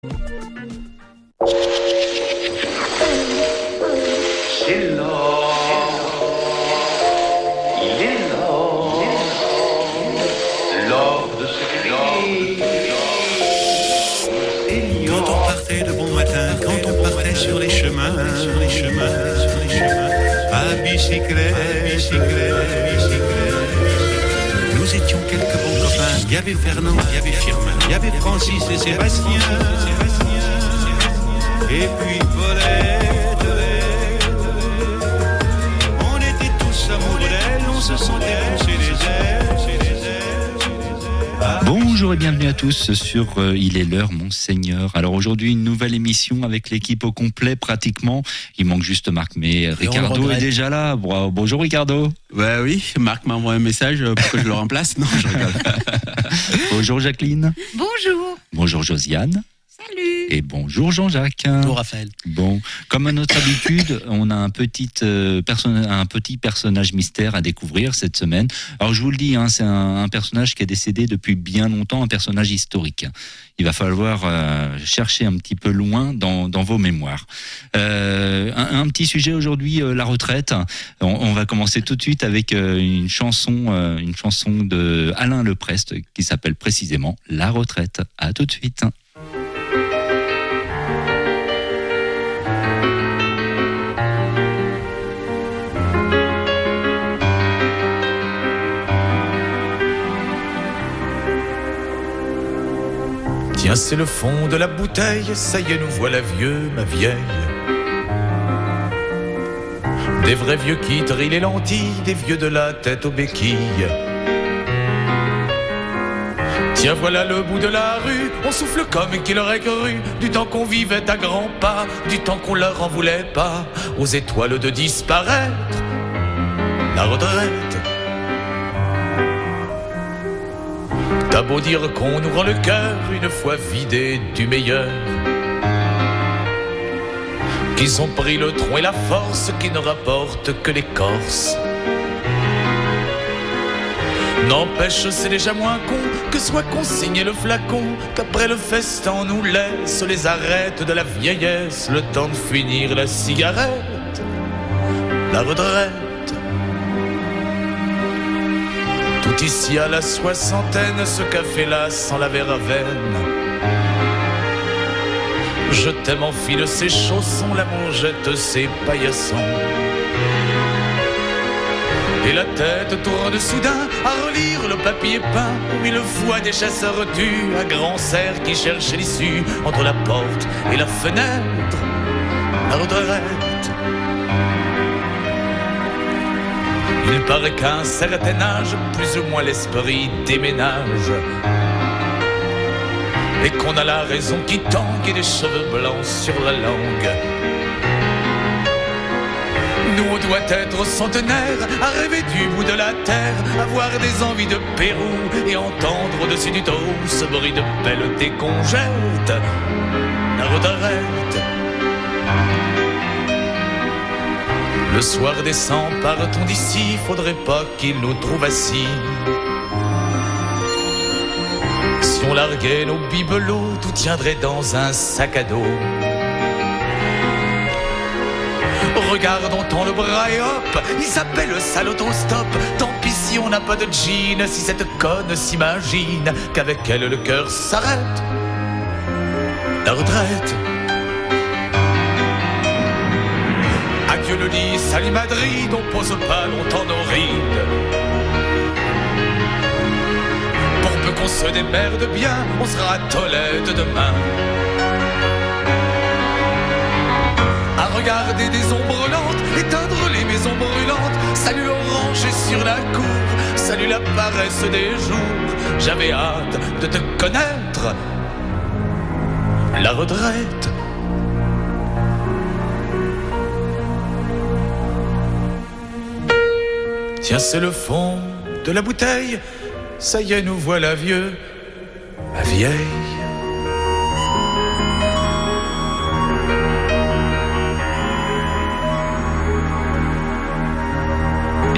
C'est l'or, il est l'or de ce cri. Quand on partait de bon matin, quand on partait sur les chemins, à bicyclette, nous étions quelques bons copains. Il y avait Fernand, il y avait Firmin, il y avait Francis et Sébastien, et puis Paulette. On était tous amoureux d'elle, on se sentait pousser les ailes. Bonjour et bienvenue à tous sur Il est l'heure, mon Seigneur. Alors aujourd'hui, une nouvelle émission avec l'équipe au complet pratiquement. Il manque juste Marc, mais Ricardo est déjà là. Bonjour Ricardo. Ouais, oui, Marc m'a envoyé un message pour que je le remplace. Non, je rigole. Bonjour Jacqueline. Bonjour. Bonjour Josiane. Salut. Et bonjour Jean-Jacques. Bonjour Raphaël. Bon, comme à notre habitude, on a un petit personnage mystère à découvrir cette semaine. Alors je vous le dis, c'est un personnage qui est décédé depuis bien longtemps, un personnage historique. Il va falloir chercher un petit peu loin dans vos mémoires. Un petit sujet aujourd'hui, la retraite. On va commencer tout de suite avec une chanson de Alain Leprest qui s'appelle précisément La retraite. À tout de suite. Tiens, c'est le fond de la bouteille, ça y est, nous voilà vieux, ma vieille. Des vrais vieux qui trient les lentilles, des vieux de la tête aux béquilles. Tiens, voilà le bout de la rue, on souffle comme qui l'aurait cru, du temps qu'on vivait à grands pas, du temps qu'on leur en voulait pas, aux étoiles de disparaître, la retraite. T'as beau dire qu'on nous rend le cœur une fois vidé du meilleur, qu'ils ont pris le tronc et la force qui ne rapportent que l'écorce. N'empêche, c'est déjà moins con que soit consigné le flacon, qu'après le festin on nous laisse les arêtes de la vieillesse, le temps de finir la cigarette, la retraite. Tout ici à la soixantaine, ce café-là sans la verveine. Je t'aime enfile ses chaussons, l'amour jette ses paillassons. Et la tête tourne soudain à relire le papier peint, où il voit des chasseurs tués à grands cerfs qui cherchent l'issue entre la porte et la fenêtre, la retraite. Il paraît qu'à un certain âge, plus ou moins l'esprit déménage, et qu'on a la raison qui tangue et des cheveux blancs sur la langue. Nous on doit être centenaires, à rêver du bout de la terre, avoir des envies de Pérou et entendre au-dessus du dos ce bruit de pelleté qu'on jette, la retraite. Le soir descend, partons d'ici, faudrait pas qu'il nous trouve assis. Si on larguait nos bibelots, tout tiendrait dans un sac à dos. Regardons tant le bras et hop, il s'appelle le sale autostop. Tant pis si on n'a pas de jean, si cette conne s'imagine qu'avec elle le cœur s'arrête, la retraite. Adieu le lit, salut Madrid, on pose pas longtemps nos rides. Pour peu qu'on se démerde bien, on sera à Tolède demain. À regarder des ombres lentes, éteindre les maisons brûlantes. Salut l'orange sur la cour, salut la paresse des jours. J'avais hâte de te connaître, la retraite. Tiens, c'est le fond de la bouteille, ça y est, nous voilà vieux, ma vieille.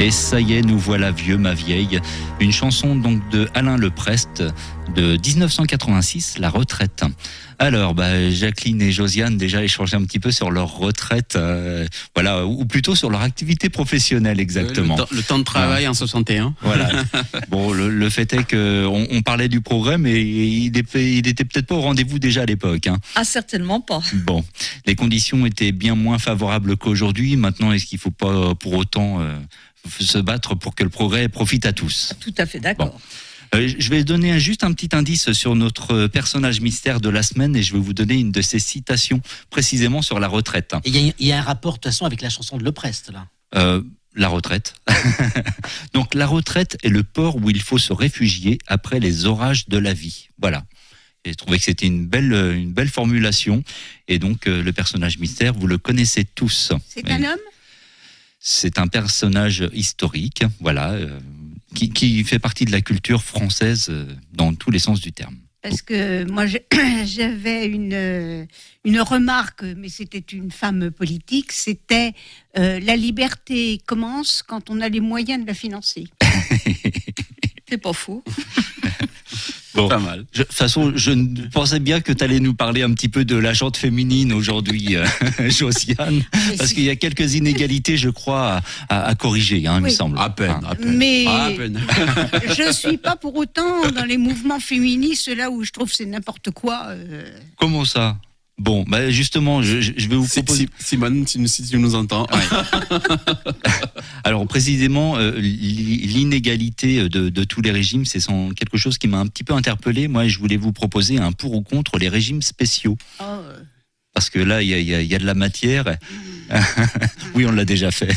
Et ça y est, nous voilà vieux, ma vieille. Une chanson donc de Alain Leprest de 1986, La retraite. Alors, Jacqueline et Josiane déjà échangé un petit peu sur leur retraite, voilà, ou plutôt sur leur activité professionnelle exactement. Le temps de travail en 61. Voilà. Bon, le fait est que on parlait du progrès, mais il était peut-être pas au rendez-vous déjà à l'époque. Hein. Ah, certainement pas. Bon, les conditions étaient bien moins favorables qu'aujourd'hui. Maintenant, est-ce qu'il faut pas pour autant se battre pour que le progrès profite à tous? Tout à fait d'accord. Bon. Je vais donner juste un petit indice sur notre personnage mystère de la semaine et je vais vous donner une de ses citations précisément sur la retraite. Il y a un rapport de toute façon avec la chanson de Leprest là. La retraite. Donc la retraite est le port où il faut se réfugier après les orages de la vie. Voilà. J'ai trouvé que c'était une belle formulation et donc le personnage mystère, vous le connaissez tous. C'est un homme ? C'est un personnage historique, voilà. Qui fait partie de la culture française dans tous les sens du terme. Parce que moi, j'avais une remarque, mais c'était une femme politique, c'était la liberté commence quand on a les moyens de la financer. C'est pas faux. Bon, pas mal. De toute façon, je pensais bien que tu allais nous parler un petit peu de la jante féminine aujourd'hui, Josiane, parce qu'il y a quelques inégalités, je crois, à corriger, hein, il me semble. À peine. Mais à peine. je suis pas pour autant dans les mouvements féministes, là où je trouve que c'est n'importe quoi. Comment ça ? Bon, justement, je vais vous proposer... Simone, si tu nous entends. Ouais. Alors, précisément, l'inégalité de tous les régimes, c'est quelque chose qui m'a un petit peu interpellé. Moi, je voulais vous proposer un pour ou contre les régimes spéciaux. Parce que là, il y a de la matière. Oui, on l'a déjà fait.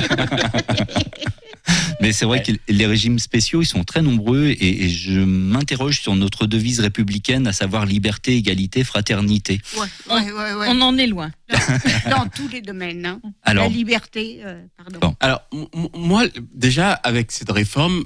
Mais c'est vrai que les régimes spéciaux, ils sont très nombreux et je m'interroge sur notre devise républicaine, à savoir liberté, égalité, fraternité. Ouais. On en est loin. Dans tous les domaines. Hein. Alors, la liberté, pardon. Bon. Alors, moi, déjà, avec cette réforme,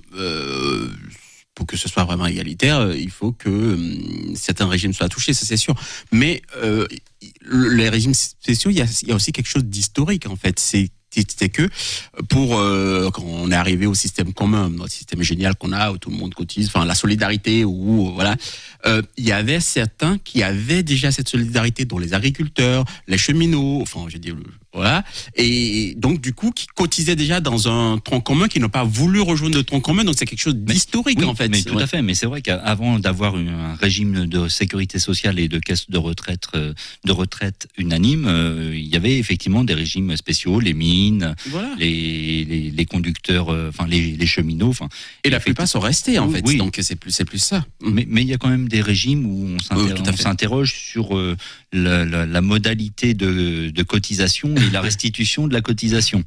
pour que ce soit vraiment égalitaire, il faut que certains régimes soient touchés, ça c'est sûr. Mais les régimes spéciaux, il y a aussi quelque chose d'historique, en fait. C'était que quand on est arrivé au système commun, notre système génial qu'on a où tout le monde cotise, enfin la solidarité où voilà, il y avait certains qui avaient déjà cette solidarité, dont les agriculteurs, les cheminots, enfin j'ai dit voilà, et donc du coup qui cotisaient déjà dans un tronc commun, qui n'ont pas voulu rejoindre le tronc commun, donc c'est quelque chose d'historique oui, en fait. Mais tout à fait, mais c'est vrai qu'avant d'avoir un régime de sécurité sociale et de caisse de retraite unanime, il y avait effectivement des régimes spéciaux, les mines, voilà. les conducteurs, enfin les cheminots, enfin. Et la plupart sont restés en fait, oui. Donc c'est plus ça. Mais il y a quand même des régimes où on s'interroge sur la modalité de cotisation et la restitution de la cotisation.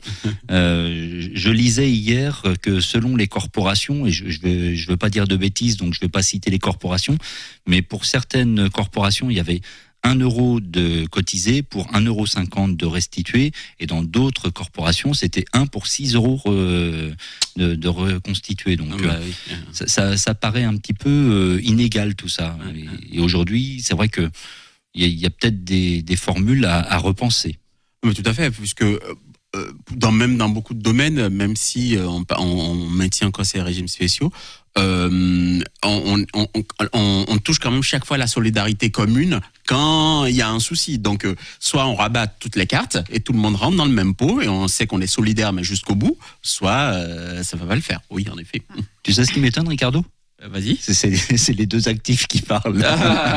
Je lisais hier que selon les corporations, et je veux pas dire de bêtises, donc je vais pas citer les corporations, mais pour certaines corporations, il y avait 1 euro de cotisé pour 1,50 € de restitué, et dans d'autres corporations, c'était 1 pour 6 euros de reconstituer. Donc, oui. ça paraît un petit peu inégal tout ça. Et aujourd'hui, c'est vrai que il y a peut-être des formules à repenser. Mais tout à fait, puisque même dans beaucoup de domaines, même si on maintient encore ces régimes spéciaux, on touche quand même chaque fois la solidarité commune quand il y a un souci. Donc, soit on rabat toutes les cartes et tout le monde rentre dans le même pot et on sait qu'on est solidaire mais jusqu'au bout, soit ça va pas le faire. Oui, en effet. Tu sais ce qui m'étonne, Ricardo ? Vas-y. C'est les deux actifs qui parlent.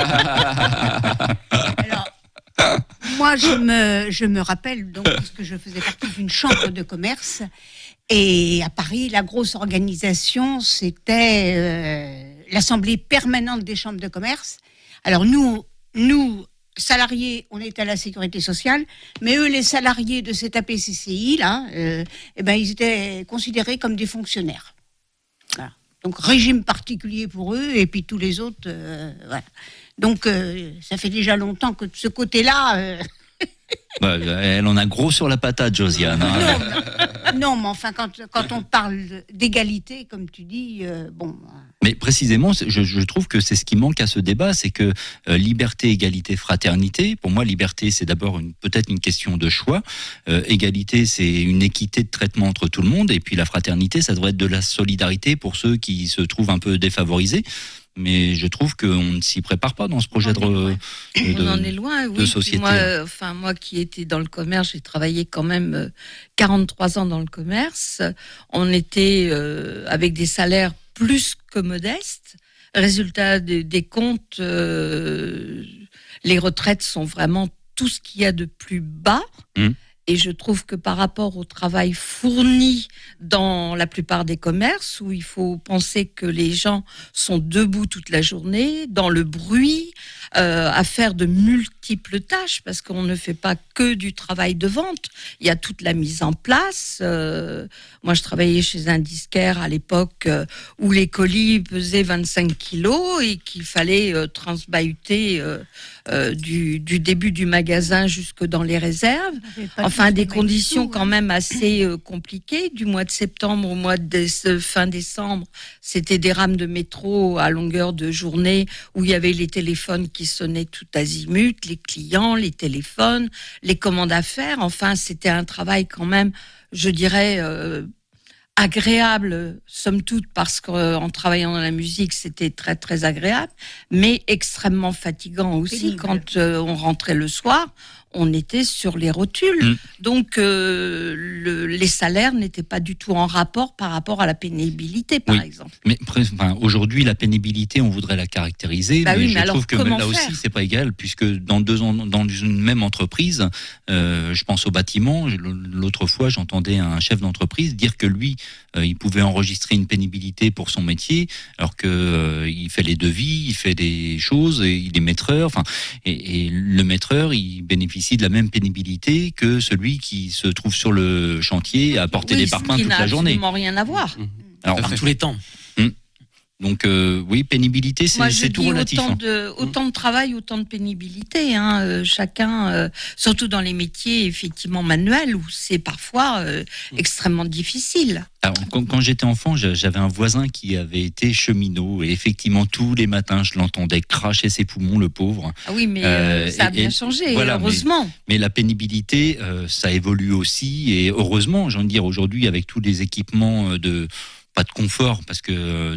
Alors, moi, je me rappelle, donc, parce que je faisais partie d'une chambre de commerce, et à Paris, la grosse organisation, c'était l'Assemblée permanente des chambres de commerce. Alors, nous, salariés, on était à la sécurité sociale, mais eux, les salariés de cette APCCI, là, ils étaient considérés comme des fonctionnaires. Voilà. Donc, régime particulier pour eux, et puis tous les autres, voilà. Donc, ça fait déjà longtemps que de ce côté-là... Elle en a gros sur la patate, Josiane. Hein. Non, mais enfin, quand on parle d'égalité, comme tu dis, bon. Mais précisément, je trouve que c'est ce qui manque à ce débat, c'est que liberté, égalité, fraternité. Pour moi, liberté, c'est d'abord peut-être une question de choix. Égalité, c'est une équité de traitement entre tout le monde. Et puis la fraternité, ça devrait être de la solidarité pour ceux qui se trouvent un peu défavorisés. Mais je trouve qu'on ne s'y prépare pas dans ce projet on en est loin, oui. de société. Moi qui étais dans le commerce, j'ai travaillé quand même 43 ans dans le commerce. On était avec des salaires plus que modestes. Résultat des comptes, les retraites sont vraiment tout ce qu'il y a de plus bas. Et je trouve que par rapport au travail fourni dans la plupart des commerces, où il faut penser que les gens sont debout toute la journée, dans le bruit, à faire de multiples tâches, parce qu'on ne fait pas que du travail de vente. Il y a toute la mise en place. Moi, je travaillais chez un disquaire à l'époque où les colis pesaient 25 kilos et qu'il fallait transbahuter du début du magasin jusque dans les réserves. Enfin, des conditions quand même assez compliquées. Du mois de septembre au mois de fin décembre, c'était des rames de métro à longueur de journée où il y avait les téléphones qui sonnaient tout azimut, les clients, les téléphones, les commandes à faire. Enfin, c'était un travail quand même, je dirais, agréable, somme toute, parce qu'en travaillant dans la musique, c'était très, très agréable, mais extrêmement fatigant aussi. Quand on rentrait le soir, on était sur les rotules. Donc, les salaires n'étaient pas du tout en rapport par rapport à la pénibilité, par exemple. Mais aujourd'hui, la pénibilité, on voudrait la caractériser, mais je trouve que là aussi, c'est pas égal, puisque dans une même entreprise, je pense au bâtiment, l'autre fois, j'entendais un chef d'entreprise dire que lui, il pouvait enregistrer une pénibilité pour son métier, alors que il fait les devis, il fait des choses, et il est maîtreur, et le maîtreur, il bénéficie de la même pénibilité que celui qui se trouve sur le chantier à porter des parpaings toute la journée. Ça n'a absolument rien à voir. Alors, par tous les temps. Donc oui, pénibilité, c'est tout relatif. Autant de travail, autant de pénibilité. Chacun, surtout dans les métiers effectivement manuels, où c'est parfois extrêmement difficile. Alors, quand j'étais enfant, j'avais un voisin qui avait été cheminot, et effectivement tous les matins, je l'entendais cracher ses poumons, le pauvre. Ah oui, mais ça a bien changé, voilà, heureusement. Mais la pénibilité, ça évolue aussi, et heureusement, j'ai envie de dire, aujourd'hui, avec tous les équipements pas de confort, parce que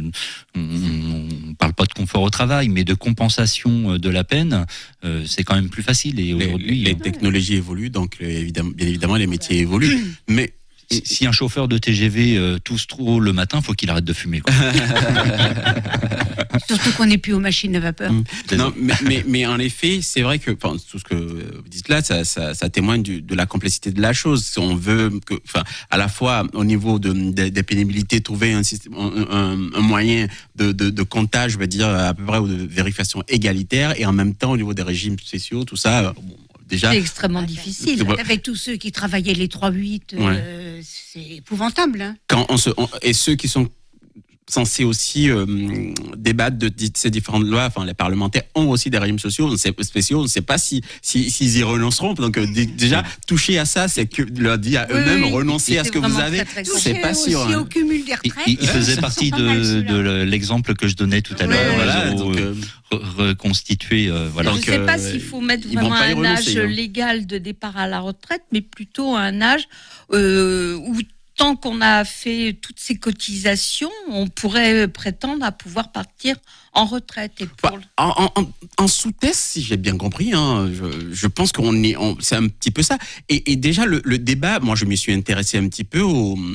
on parle pas de confort au travail, mais de compensation de la peine, c'est quand même plus facile. Et aujourd'hui, les technologies évoluent, donc bien évidemment les métiers évoluent. Mais si un chauffeur de TGV tousse trop le matin, faut qu'il arrête de fumer, quoi. Surtout qu'on n'est plus aux machines à vapeur. Non, mais en effet, c'est vrai que tout ce que vous dites là, ça témoigne de la complexité de la chose. Si on veut à la fois au niveau des pénibilités, trouver un moyen de comptage, je veux dire à peu près, ou de vérification égalitaire, et en même temps au niveau des régimes spéciaux, tout ça. Déjà, c'est extrêmement difficile. Avec tous ceux qui travaillaient les 3-8, c'est épouvantable. Et ceux qui sont censés aussi débattre de ces différentes lois, les parlementaires ont aussi des régimes spéciaux, on ne sait pas s'ils y renonceront. Donc déjà, toucher à ça, c'est que leur dire à eux-mêmes, renoncer à ce que vous avez, c'est pas sûr. Aussi au cumul des retraites. Il faisait partie de l'exemple que je donnais tout à l'heure. Reconstituer, voilà. Je ne sais pas s'il faut mettre vraiment un âge légal de départ à la retraite, mais plutôt un âge où tant qu'on a fait toutes ces cotisations, on pourrait prétendre à pouvoir partir en retraite. Et en sous-test, si j'ai bien compris, je pense c'est un petit peu ça. Et déjà, le débat, moi je m'y suis intéressé un petit peu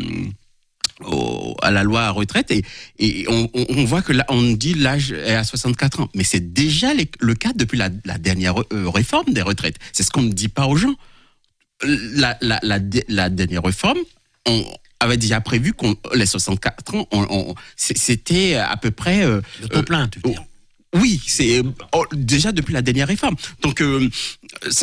à la loi à retraite, et on voit que là, on dit l'âge est à 64 ans. Mais c'est déjà le cas depuis la dernière réforme des retraites. C'est ce qu'on ne dit pas aux gens. La dernière réforme, on avait déjà prévu qu'on les 64 ans, c'était à peu près le taux plein, tu veux dire. Oui, c'est déjà depuis la dernière réforme. Donc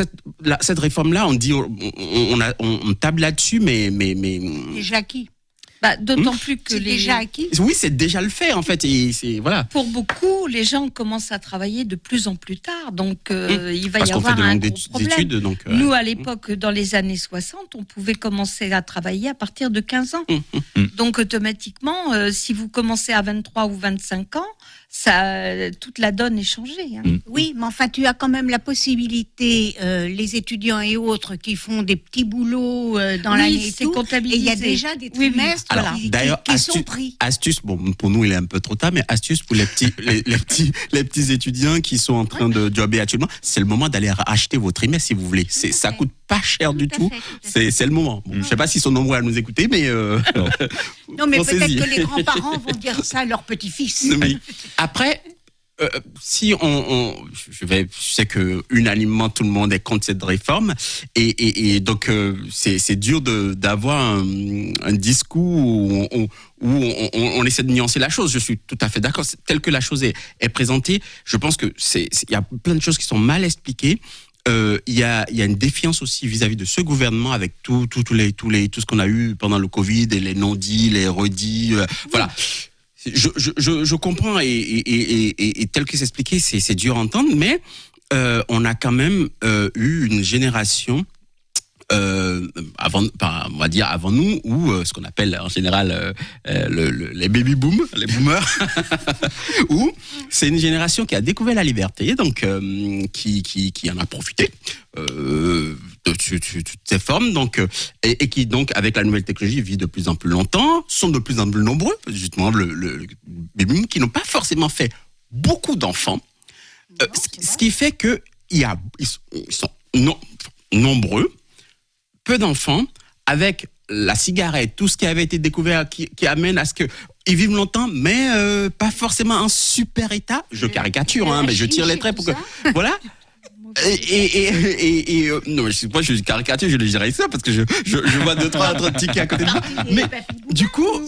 cette réforme-là, on dit, on table là-dessus, mais déjà acquis. D'autant plus que C'est déjà acquis. Oui, c'est déjà le fait en fait. Et c'est voilà. Pour beaucoup, les gens commencent à travailler de plus en plus tard, donc il va Parce y qu'on fait avoir de un longues gros problème. études, donc. Nous, à l'époque, dans les années 60, on pouvait commencer à travailler à partir de 15 ans. Donc automatiquement, si vous commencez à 23 ou 25 ans, toute la donne est changée. Hein. Oui, mais enfin, tu as quand même la possibilité, les étudiants et autres qui font des petits boulots dans l'année et c'est tout, comptabilisé. et il y a déjà des trimestres Alors, qui d'ailleurs, sont pris. Astuce, bon, pour nous, il est un peu trop tard, mais astuce pour les petits étudiants qui sont en train de jobber actuellement, c'est le moment d'aller acheter vos trimestres si vous voulez. Ça coûte pas cher du tout. C'est le moment. Bon, je sais pas s'ils sont nombreux à nous écouter, mais Non, mais peut-être pensez-y. que les grands-parents vont dire ça à leurs petits-fils. Non, mais après, si je sais que unanimement tout le monde est contre cette réforme et donc c'est dur d'avoir un discours où on essaie de nuancer la chose. Je suis tout à fait d'accord. Tel que la chose est présentée, je pense que il y a plein de choses qui sont mal expliquées. Il y a une défiance aussi vis-à-vis de ce gouvernement avec tout ce qu'on a eu pendant le Covid et les non-dits, les redits, voilà. Je comprends et tel que c'est expliqué, c'est dur à entendre, mais on a quand même eu une génération on va dire avant nous, ou ce qu'on appelle en général les baby boom, les boomers, où c'est une génération qui a découvert la liberté, donc qui en a profité de toutes ces formes, donc et qui donc avec la nouvelle technologie vit de plus en plus longtemps, sont de plus en plus nombreux, justement le baby boom, qui n'ont pas forcément fait beaucoup d'enfants, ce qui fait que ils sont nombreux. Peu d'enfants, avec la cigarette, tout ce qui avait été découvert, qui amène à ce qu'ils vivent longtemps, mais pas forcément en super état. Je caricature, mais je tire les traits pour que... Voilà. Non, moi je caricature, je le dirais ça, parce que je vois 2-3 autres tickets à côté de moi. Mais du coup,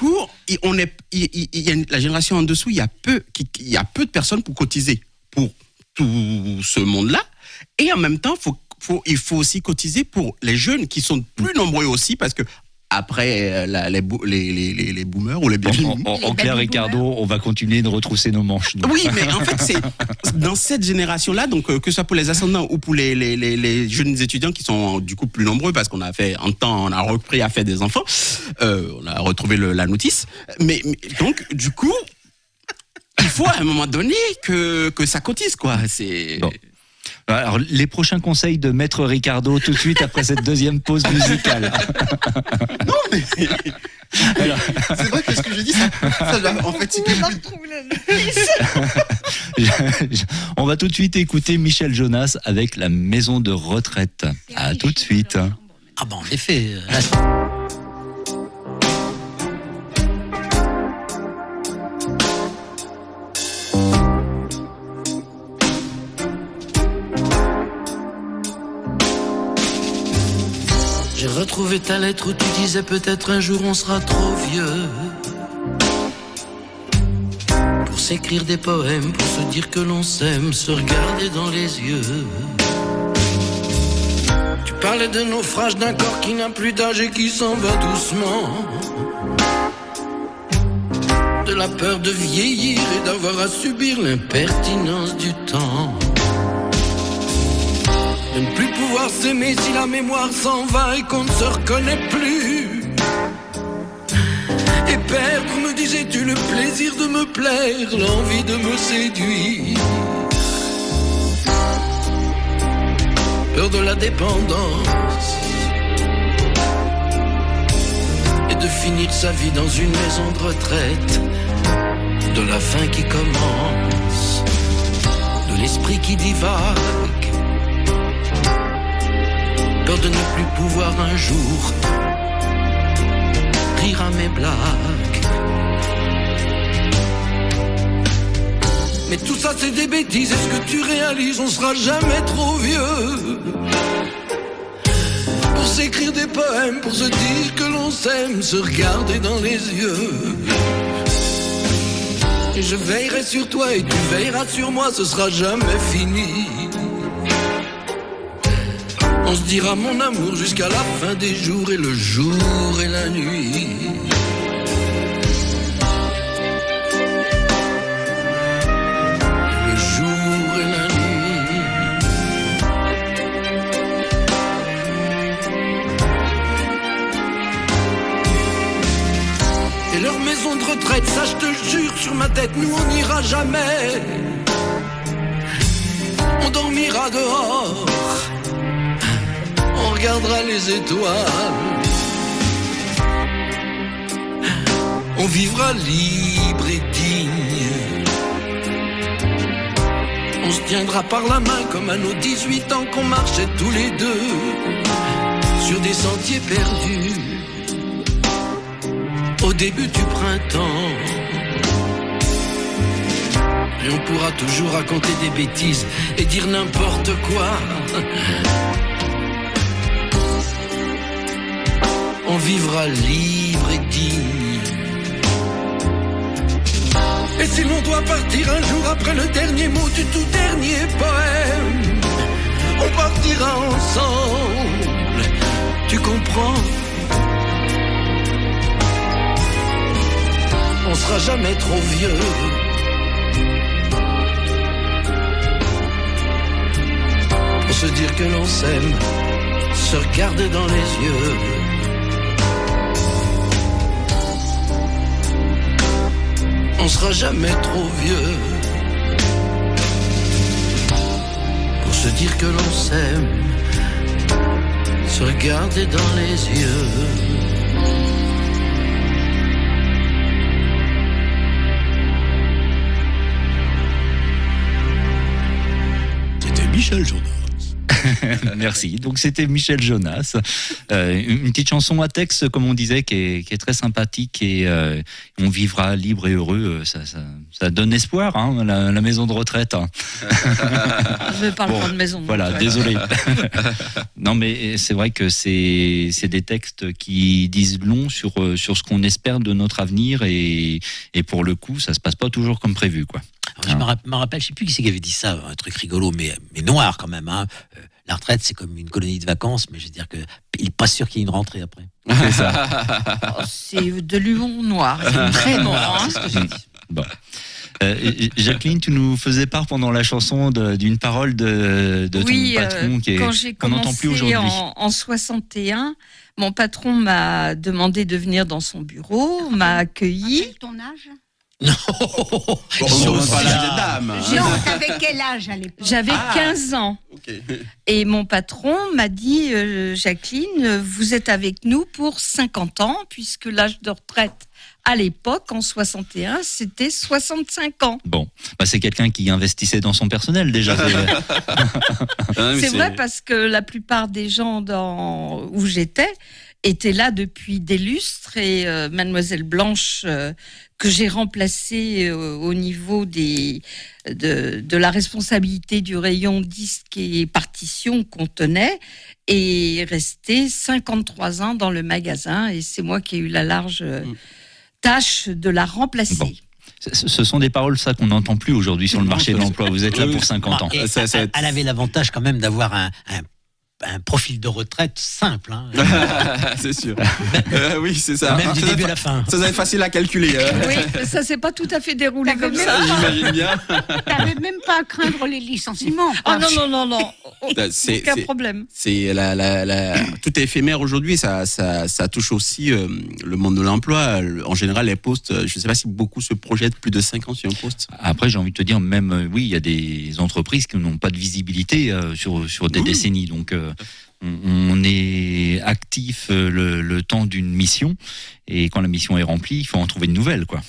la génération en dessous, il y a peu de personnes pour cotiser pour tout ce monde-là. Et en même temps, il faut aussi cotiser pour les jeunes qui sont plus nombreux aussi, parce que après les boomers ou les baby en clair, Ricardo, on va continuer de retrousser nos manches. Nous. Oui, mais en fait, c'est dans cette génération-là, donc que ce soit pour les ascendants ou pour les jeunes étudiants qui sont du coup plus nombreux, parce qu'on a fait un temps, on a repris à faire des enfants, on a retrouvé la notice, mais donc du coup, il faut à un moment donné que ça cotise, quoi. C'est bon. Alors, les prochains conseils de Maître Ricardo tout de suite après cette deuxième pause musicale. Non, mais... Alors, c'est vrai que ce que je dis, ça va en fait... On va tout de suite écouter Michel Jonas avec La Maison de Retraite. À tout de suite. Ah ben, en effet... J'ai retrouvé ta lettre où tu disais peut-être un jour on sera trop vieux pour s'écrire des poèmes, pour se dire que l'on s'aime, se regarder dans les yeux. Tu parlais de naufrage d'un corps qui n'a plus d'âge et qui s'en va doucement, de la peur de vieillir et d'avoir à subir l'impertinence du temps. De ne plus pouvoir s'aimer si la mémoire s'en va et qu'on ne se reconnaît plus. Et perdre, me disais-tu, le plaisir de me plaire, l'envie de me séduire. Peur de la dépendance et de finir sa vie dans une maison de retraite, de la fin qui commence, de l'esprit qui divague. Peur de ne plus pouvoir un jour rire à mes blagues. Mais tout ça c'est des bêtises, est-ce que tu réalises, on sera jamais trop vieux pour s'écrire des poèmes, pour se dire que l'on s'aime, se regarder dans les yeux. Et je veillerai sur toi et tu veilleras sur moi, ce sera jamais fini. On se dira mon amour jusqu'à la fin des jours et le jour et la nuit. sur ma tête, nous on n'ira jamais. On dormira dehors, on regardera les étoiles. On vivra libre et digne. On se tiendra par la main comme à nos 18 ans qu'on marchait tous les deux sur des sentiers perdus au début du printemps. Et on pourra toujours raconter des bêtises et dire n'importe quoi. On vivra libre et digne. Et si l'on doit partir un jour après le dernier mot du tout dernier poème, on partira ensemble, tu comprends? On sera jamais trop vieux. Pour se dire que l'on s'aime, se regarder dans les yeux. On sera jamais trop vieux pour se dire que l'on s'aime, se regarder dans les yeux. C'était Michel Jonas. Merci. Donc c'était Michel Jonas. Une petite chanson à texte, comme on disait, qui est très sympathique et on vivra libre et heureux. Ça donne espoir, hein, la maison de retraite. Hein. Je ne parle pas de maison de voilà, retraite. désolé. Non, mais c'est vrai que c'est des textes qui disent long sur ce qu'on espère de notre avenir et pour le coup, ça se passe pas toujours comme prévu, quoi. Je me rappelle, je sais plus qui c'est qui avait dit ça, un truc rigolo, mais noir quand même. Hein. La retraite, c'est comme une colonie de vacances, mais je veux dire que il n'est pas sûr qu'il y ait une rentrée après. C'est ça. Oh, c'est de l'humour noir, c'est très noir. Hein. C'est ce que j'ai dit. Bon. Jacqueline, tu nous faisais part pendant la chanson d'une parole de ton patron quand j'ai qu'on n'entend plus aujourd'hui. En 61, mon patron m'a demandé de venir dans son bureau, m'a accueilli. Rappelle ton âge? Non, Bon, on ne pas la dame. Non, t'avais quel âge à l'époque? J'avais 15 ans. Ok. Et mon patron m'a dit, Jacqueline, vous êtes avec nous pour 50 ans, puisque l'âge de retraite à l'époque, en 61, c'était 65 ans. Bon, bah c'est quelqu'un qui investissait dans son personnel déjà. C'est vrai parce que la plupart des gens où j'étais étaient là depuis des lustres et Mademoiselle Blanche, que j'ai remplacée au niveau de la responsabilité du rayon disque et partition qu'on tenait, est restée 53 ans dans le magasin et c'est moi qui ai eu la large tâche de la remplacer. Bon. Ce sont des paroles, ça, qu'on n'entend plus aujourd'hui sur le marché de l'emploi. Vous êtes là pour 50 ans. Et elle avait l'avantage quand même d'avoir un profil de retraite simple. Hein. C'est sûr. Oui, c'est ça. Même du début à la fin. Ça va être facile à calculer. Oui, ça s'est pas tout à fait déroulé comme ça. J'imagine bien. T'avais même pas à craindre les licenciements. Ah non. Aucun problème. C'est tout est éphémère aujourd'hui. Ça touche aussi le monde de l'emploi. En général, les postes, je ne sais pas si beaucoup se projettent plus de 5 ans sur un poste. Après, j'ai envie de te dire, même, oui, il y a des entreprises qui n'ont pas de visibilité sur des décennies. Donc, on est actif le temps d'une mission. Et quand la mission est remplie, il faut en trouver de nouvelles, quoi.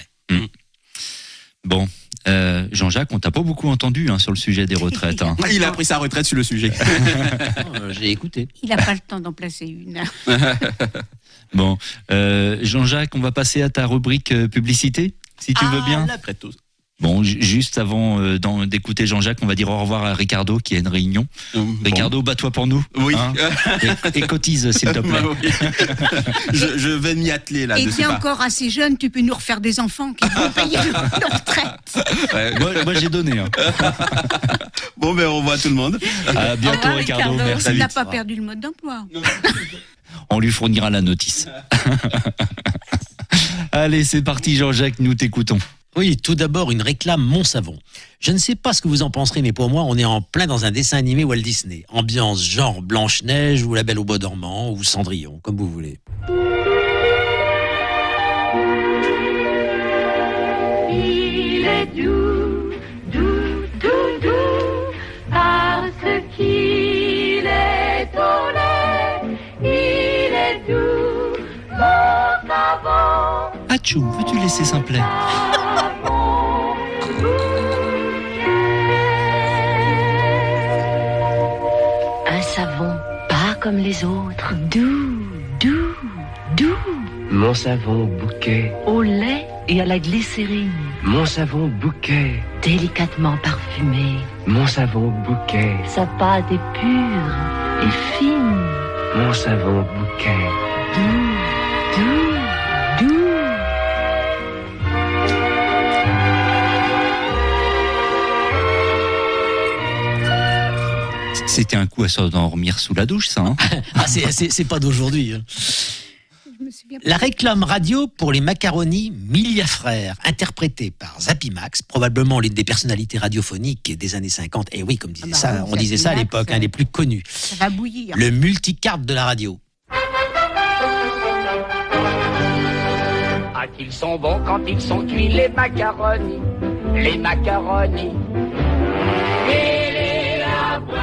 Bon. Jean-Jacques, on t'a pas beaucoup entendu sur le sujet des retraites. Hein. Il a pris sa retraite sur le sujet. J'ai écouté. Il n'a pas le temps d'en placer une. Bon, Jean-Jacques, on va passer à ta rubrique publicité, si tu veux bien. Bon, juste avant d'écouter Jean-Jacques, on va dire au revoir à Ricardo qui a une réunion. Ricardo, bats-toi pour nous. Oui. Hein, et cotise, s'il te plaît. Oui. Je vais m'y atteler là. Et tu es encore assez jeune, tu peux nous refaire des enfants qui vont payer leur retraite. Ouais. Moi, j'ai donné. Hein. Bon, ben, on revoit tout le monde. À bientôt, Ricardo. Merci. Il n'a pas perdu le mode d'emploi. On lui fournira la notice. Allez, c'est parti, Jean-Jacques, nous t'écoutons. Oui, tout d'abord, une réclame Mon Savon. Je ne sais pas ce que vous en penserez, mais pour moi, on est en plein dans un dessin animé Walt Disney. Ambiance genre Blanche-Neige ou La Belle au Bois dormant ou Cendrillon, comme vous voulez. il est doux, doux, doux, doux, parce qu'il est au lait, il est doux, mon savon. Achou, veux-tu laisser simplet? Un savon pas comme les autres, doux, doux, doux. Mon savon bouquet, Au lait et à la glycérine, mon savon bouquet, délicatement parfumé. mon savon bouquet, Sa pâte est pure et fine, mon savon bouquet. doux, doux, doux. C'était un coup à s'endormir sous la douche, ça. Hein. Ah, c'est pas d'aujourd'hui. Hein. Je me suis bien La réclame radio pour les macaronis Milia Frères, interprétée par Zapimax, probablement l'une des personnalités radiophoniques des années 50. Et oui, comme disait bah ça, oui, on disait ça à Zapimax, l'époque, les plus connus. Ça va bouillir. Le multicarte de la radio. Ah, qu'ils sont bons quand ils sont cuits, les macaronis, les macaronis. Et les lapins.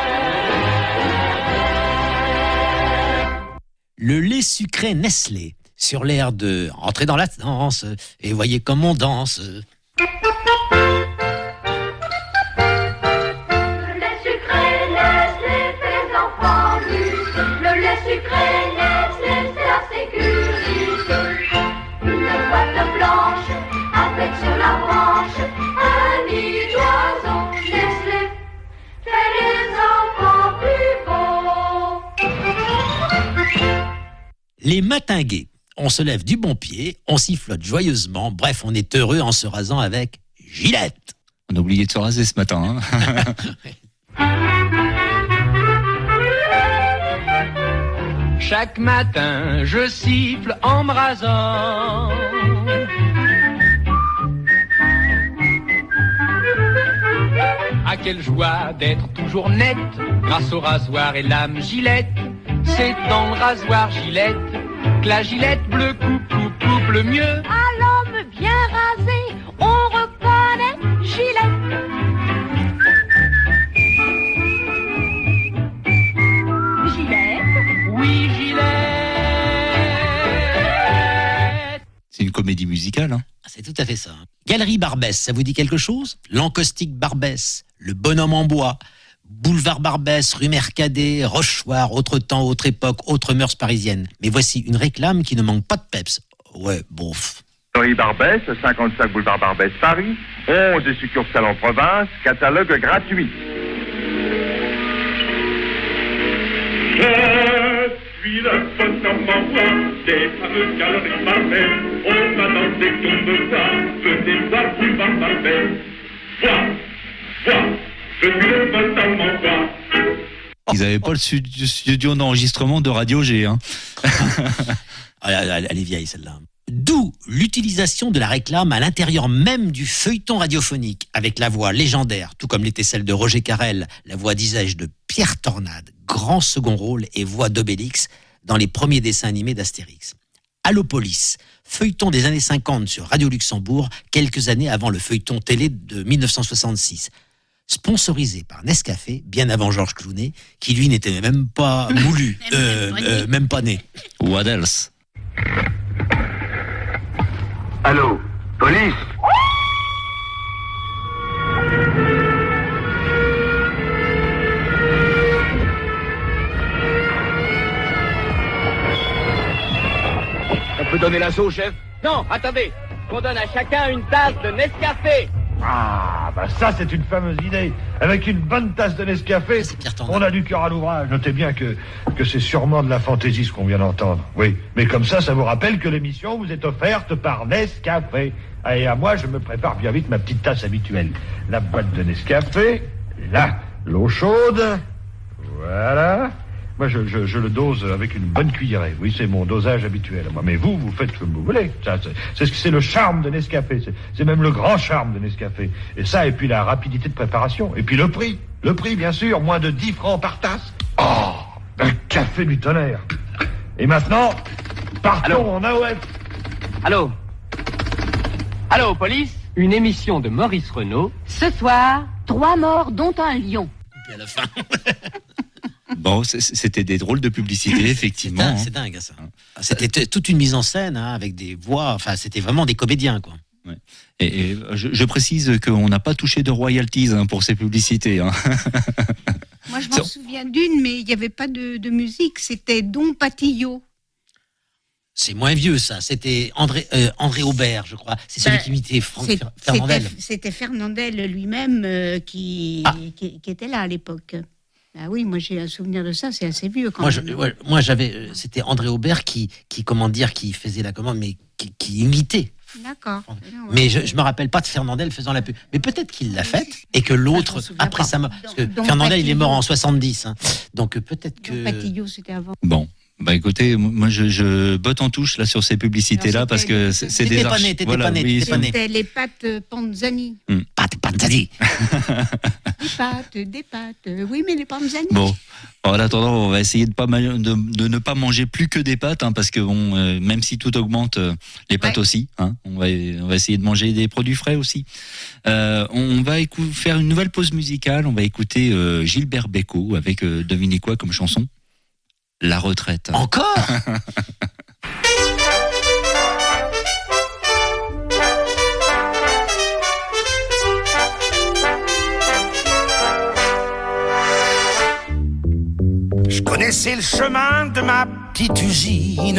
Le lait sucré Nestlé, sur l'air de « Entrez dans la danse et voyez comme on danse ». Le lait sucré Nestlé fait les enfants nus. Le lait sucré Nestlé c'est la sécurité. Une boîte blanche avec sur la branche un nid d'oiseau. Nestlé fait les enfants plus beaux. Les matins gais, on se lève du bon pied, on sifflote joyeusement, bref, on est heureux en se rasant avec Gillette. On a oublié de se raser ce matin. Hein. Chaque matin, je siffle en me rasant. Ah, quelle joie d'être toujours net grâce au rasoir et lame Gillette. C'est dans le rasoir Gillette que la Gillette bleu coupe le mieux. À l'homme bien rasé, on reconnaît Gillette. Gillette. Oui, Gillette. C'est une comédie musicale. Hein. C'est tout à fait ça. Galerie Barbès, ça vous dit quelque chose? L'encaustique Barbès, le bonhomme en bois, boulevard Barbès, rue Mercadet, Rochechouart, autre temps, autre époque, autre mœurs parisiennes. Mais voici une réclame qui ne manque pas de peps. Ouais, bof. Galerie Barbès, 55 boulevard Barbès, Paris, 11 succursales en province, catalogue gratuit. Je suis le bonhomme en bois des fameuses galeries Barbès. On va danser qu'on me voit, venez voir boulevard Barbès. Vois, je suis le bonhomme en bois. Ils n'avaient pas le studio d'enregistrement de Radio G. Hein. Elle est vieille celle-là. D'où l'utilisation de la réclame à l'intérieur même du feuilleton radiophonique, avec la voix légendaire, tout comme l'était celle de Roger Carrel, la voix, disais-je, de Pierre Tornade, grand second rôle et voix d'Obélix dans les premiers dessins animés d'Astérix. Allopolis, feuilleton des années 50 sur Radio Luxembourg, quelques années avant le feuilleton télé de 1966. Sponsorisé par Nescafé, bien avant Georges Clooney, qui lui n'était même pas moulu, même pas né. What else? Allô, police? On peut donner l'assaut, chef? Non, attendez. Qu'on donne à chacun une tasse de Nescafé. Ah, bah ça c'est une fameuse idée. Avec une bonne tasse de Nescafé, on a du cœur à l'ouvrage. Notez bien que c'est sûrement de la fantaisie ce qu'on vient d'entendre. Oui, mais comme ça vous rappelle que l'émission vous est offerte par Nescafé. Et à moi, je me prépare bien vite ma petite tasse habituelle. La boîte de Nescafé, là, l'eau chaude, voilà. Moi, je le dose avec une bonne cuillerée. Oui, c'est mon dosage habituel. Moi, mais vous faites comme vous voulez. Ça, c'est le charme de Nescafé. C'est même le grand charme de Nescafé. Et ça, et puis la rapidité de préparation. Et puis le prix. Le prix, bien sûr, moins de 10 francs par tasse. Oh, un café du tonnerre. Et maintenant, partons en AOF. Allô? Allô, police? une émission de Maurice Renaud. Ce soir, 3 morts dont un lion. Et à la fin. Bon, c'était des drôles de publicité, effectivement. C'est dingue, ça. C'était toute une mise en scène, hein, avec des voix. Enfin, c'était vraiment des comédiens, quoi. Ouais. Et je précise qu'on n'a pas touché de royalties pour ces publicités. Hein. Moi, je m'en souviens d'une, mais il n'y avait pas de musique. C'était Don Patillot. C'est moins vieux, ça. C'était André Aubert, je crois. C'est celui qui imitait Franck Fernandel. C'était Fernandel lui-même qui était là à l'époque. Ah oui, moi j'ai un souvenir de ça, c'est assez vieux quand même. Moi j'avais, c'était André Aubert qui faisait la commande, mais qui imitait. D'accord. Mais je me rappelle pas de Fernandel faisant la pub. Mais peut-être qu'il l'a faite et que l'autre, après sa mort, parce que Fernandel il est mort en 70, hein, donc peut-être que. Patillot, c'était avant. Bon. Bah écoutez, moi je botte en touche là sur ces publicités-là parce que c'est des T'étais pas né. C'était les pâtes Panzani. Pâtes Panzani. Des pâtes, oui, mais les Panzani. Bon, en attendant, on va essayer de ne pas manger plus que des pâtes, hein, parce que bon, même si tout augmente, les pâtes aussi, hein, on va essayer de manger des produits frais aussi. On va faire une nouvelle pause musicale, on va écouter Gilbert Bécaud avec, devinez quoi comme chanson ? La retraite. Encore ? Je connaissais le chemin de ma petite usine,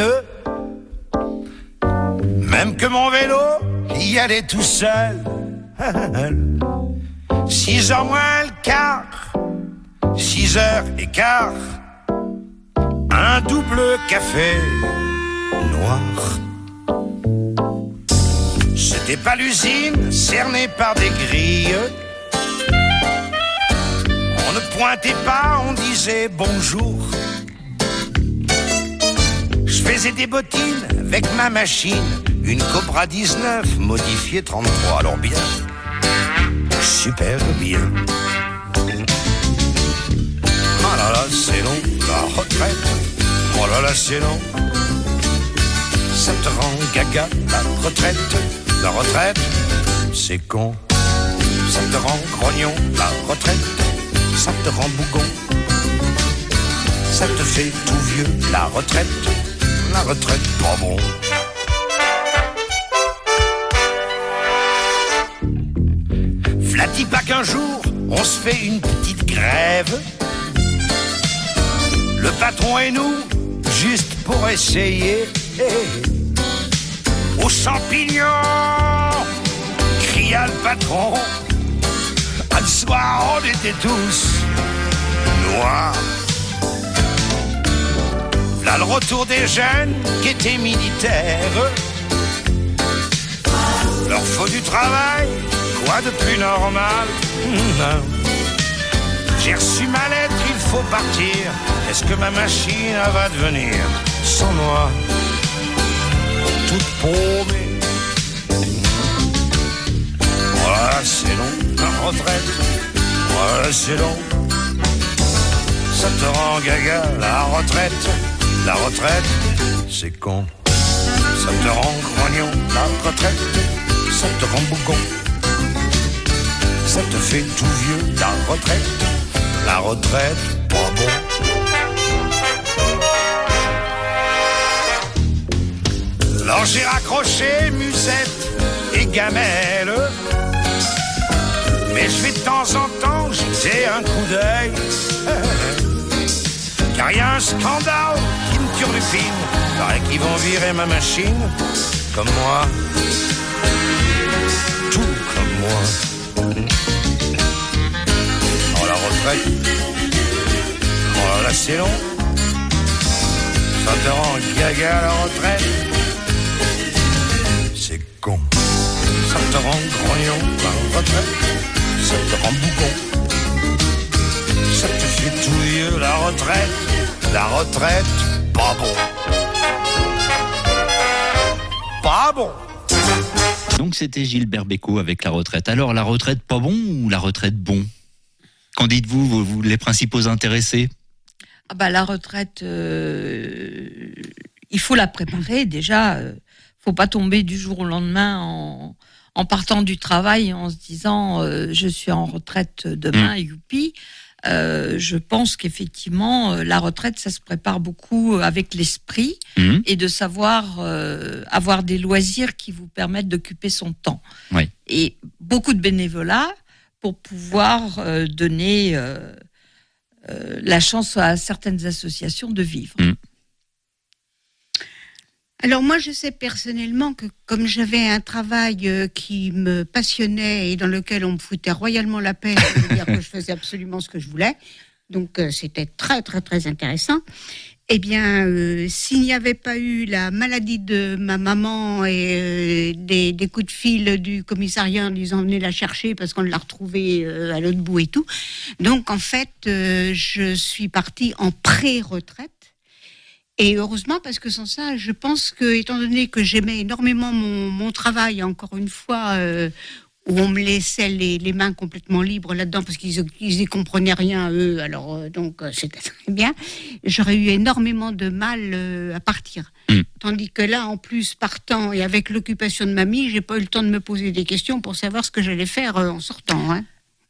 même que mon vélo y allait tout seul. 6h moins le quart, 6h15. Un double café noir. C'était pas l'usine cernée par des grilles. On ne pointait pas, on disait bonjour. Je faisais des bottines avec ma machine, une Cobra 19 modifiée 33. Alors bien, super bien. Oh là là, c'est long, la retraite. Oh là là, c'est long. Ça te rend gaga, la retraite. La retraite, c'est con. Ça te rend grognon, la retraite. Ça te rend bougon. Ça te fait tout vieux, la retraite. La retraite, pas bon. Flatty pas qu'un jour, on se fait une petite grève. Le patron et nous, juste pour essayer. Aux champignons, cria le patron. Le soir, on était tous noirs. Là, le retour des jeunes qui étaient militaires. Leur faut du travail, quoi de plus normal? J'ai reçu ma lettre, il faut partir. Est-ce que ma machine va devenir sans moi, toute paumée? Voilà, c'est long, la retraite. Voilà, c'est long. Ça te rend gaga, la retraite. La retraite, c'est con. Ça te rend grognon, la retraite. Ça te rend bougon. Ça te fait tout vieux, la retraite. La retraite, pas bon. Alors j'ai raccroché musette et gamelle. Mais je vais de temps en temps jeter un coup d'œil. Car y a un scandale qui me turlupine. Paraît qu'ils vont virer ma machine. Comme moi. Tout comme moi. Oh la retraite. Oh là c'est long. Ça te rend gaga la retraite. C'est con. Ça te rend grognon la retraite. Ça te rend bougon. Ça te fait tout vieux la retraite. La retraite, pas bon. Pas bon. Donc c'était Gilbert Bécaud avec la retraite. Alors la retraite pas bon ou la retraite bon? Qu'en dites-vous, vous les principaux intéressés? Ah bah la retraite, il faut la préparer déjà. Faut pas tomber du jour au lendemain en partant du travail, en se disant je suis en retraite demain, youpi. Je pense qu'effectivement, la retraite, ça se prépare beaucoup avec l'esprit et de savoir avoir des loisirs qui vous permettent d'occuper son temps. Oui. Et beaucoup de bénévolat pour pouvoir donner la chance à certaines associations de vivre. Alors moi, je sais personnellement que comme j'avais un travail qui me passionnait et dans lequel on me foutait royalement la paix, c'est-à-dire que je faisais absolument ce que je voulais, donc c'était très très très intéressant. Eh bien, s'il n'y avait pas eu la maladie de ma maman et des coups de fil du commissariat en disant venez la chercher parce qu'on l'a retrouvée à l'autre bout et tout, donc en fait, je suis partie en pré-retraite. Et heureusement, parce que sans ça, je pense que, étant donné que j'aimais énormément mon travail, encore une fois, où on me laissait les mains complètement libres là-dedans, parce qu'ils y comprenaient rien, eux, alors donc c'était très bien, j'aurais eu énormément de mal à partir. Tandis que là, en plus, partant et avec l'occupation de mamie, j'ai pas eu le temps de me poser des questions pour savoir ce que j'allais faire en sortant. Hein.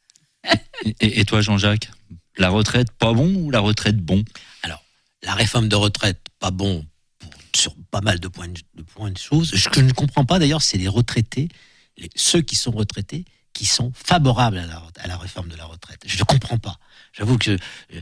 Et toi, Jean-Jacques, la retraite pas bon ou la retraite bon ? Alors, la réforme de retraite, pas bon sur pas mal de points de choses. Ce que je ne comprends pas d'ailleurs, c'est les retraités, ceux qui sont retraités, qui sont favorables à la réforme de la retraite. Je ne comprends pas. J'avoue que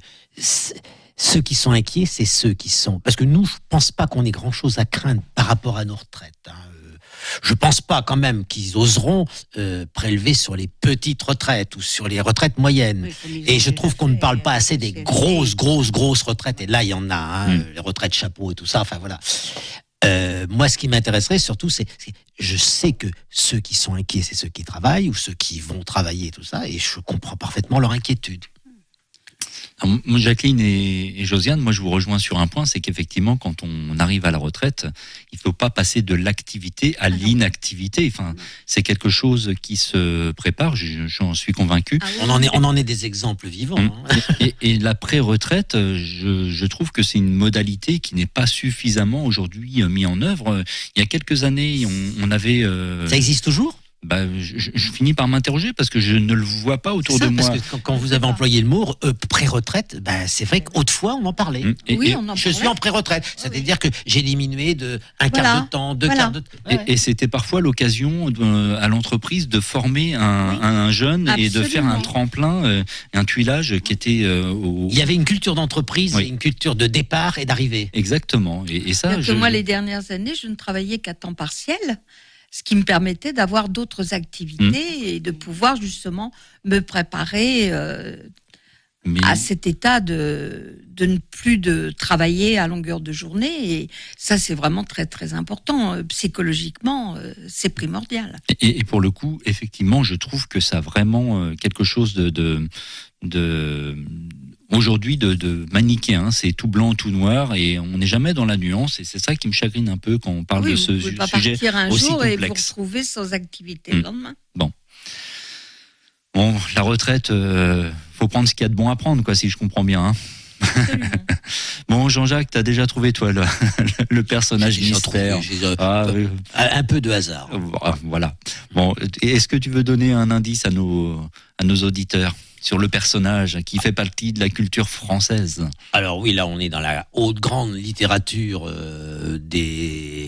ceux qui sont inquiets, c'est ceux qui sont... Parce que nous, je ne pense pas qu'on ait grand-chose à craindre par rapport à nos retraites. Je pense pas quand même qu'ils oseront prélever sur les petites retraites ou sur les retraites moyennes. Oui, et je trouve qu'on ne parle pas assez des grosses retraites. Et là, il y en a, les retraites chapeau et tout ça. Enfin voilà. Moi, ce qui m'intéresserait surtout, c'est je sais que ceux qui sont inquiets, c'est ceux qui travaillent ou ceux qui vont travailler et tout ça. Et je comprends parfaitement leur inquiétude. Alors, Jacqueline et Josiane, moi je vous rejoins sur un point, c'est qu'effectivement quand on arrive à la retraite, il ne faut pas passer de l'activité à l'inactivité. Enfin, c'est quelque chose qui se prépare, j'en suis convaincu. On en est des exemples vivants. Et la pré-retraite, je trouve que c'est une modalité qui n'est pas suffisamment aujourd'hui mise en œuvre. Il y a quelques années, on avait... Ça existe toujours ? Je finis par m'interroger parce que je ne le vois pas autour de moi. Parce que quand vous avez employé le mot pré-retraite, c'est vrai qu'autrefois on en parlait. Je suis en pré-retraite, c'est-à-dire que j'ai diminué de un quart de temps, deux quarts de temps. Et c'était parfois l'occasion à l'entreprise de former un jeune. Absolument. Et de faire un tremplin, un tuilage qui était. Il y avait une culture d'entreprise, et une culture de départ et d'arrivée. Exactement. Et ça. Moi, les dernières années, je ne travaillais qu'à temps partiel. Ce qui me permettait d'avoir d'autres activités et de pouvoir justement me préparer à cet état de ne plus de travailler à longueur de journée. Et ça, c'est vraiment très, très important. Psychologiquement, c'est primordial. Et pour le coup, effectivement, je trouve que ça a vraiment quelque chose aujourd'hui de manichéen, c'est tout blanc, tout noir, et on n'est jamais dans la nuance, et c'est ça qui me chagrine un peu quand on parle de ce sujet aussi complexe. Vous ne pouvez pas partir un jour et vous retrouver sans activité le lendemain. Bon, la retraite, faut prendre ce qu'il y a de bon à prendre, quoi, si je comprends bien. Absolument. Bon, Jean-Jacques, t'as déjà trouvé, toi, le personnage mystère. Un peu de hasard. Voilà. Bon, est-ce que tu veux donner un indice à nos auditeurs sur le personnage qui fait partie de la culture française? Alors oui, là on est dans la haute grande littérature des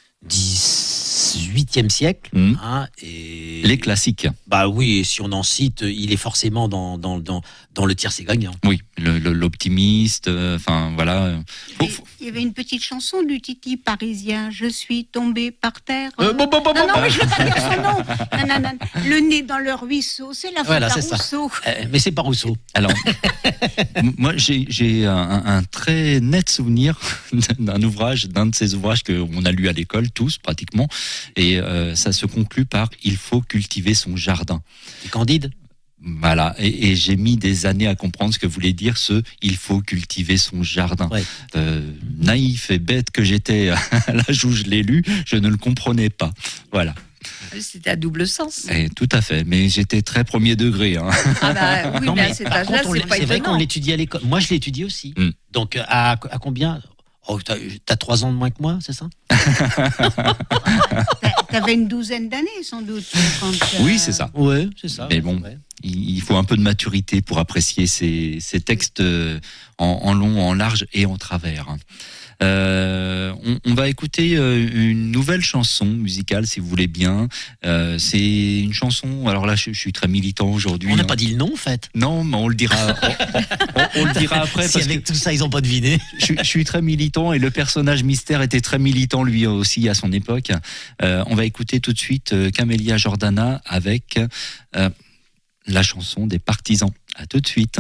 18e siècle. Et les classiques. Bah oui, et si on en cite, il est forcément dans le tiercé gagnant. Oui, l'optimiste, enfin voilà. Il y avait une petite chanson du Titi parisien, je suis tombé par terre. Non, mais je ne vais pas dire son nom. Le nez dans le ruisseau, c'est la faute à Rousseau. Mais c'est pas Rousseau. Alors, moi j'ai un très net souvenir d'un de ces ouvrages qu'on a lu à l'école, tous pratiquement, et ça se conclut par « il faut cultiver son jardin ». Candide. Voilà, et j'ai mis des années à comprendre ce que voulait dire il faut cultiver son jardin. Ouais. Naïf et bête que j'étais à l'âge où je l'ai lu, je ne le comprenais pas. Voilà. C'était à double sens. Tout à fait, mais j'étais très premier degré. Hein. Ah bah oui, mais à cet âge-là, c'est pas étonnant. C'est vrai qu'on l'étudie à l'école. Moi, je l'ai étudié aussi. Donc, à combien ? Oh, t'as 3 ans de moins que moi, c'est ça ? T'avais une douzaine d'années, sans doute. Quand, Oui, c'est ça. Ouais, c'est ça. Mais bon, il faut un peu de maturité pour apprécier ces textes en long, en large et en travers. On va écouter une nouvelle chanson musicale, si vous voulez bien. C'est une chanson. Alors là, je suis très militant aujourd'hui. On n'a pas dit le nom, en fait. Non, mais on le dira. On le dira après. Si parce avec que tout ça, ils n'ont pas deviné. je suis très militant et le personnage mystère était très militant lui aussi à son époque. On va écouter tout de suite Camélia Jordana avec la chanson des Partisans. À tout de suite.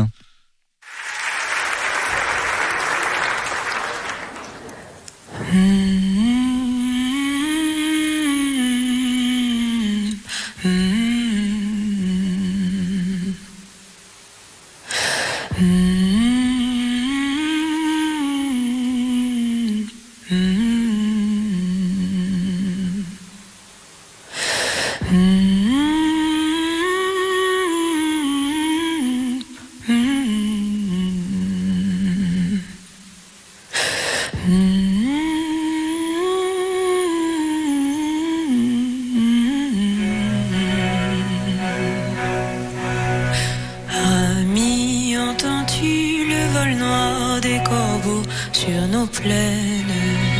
Ami, entends-tu le vol noir des corbeaux sur nos plaines?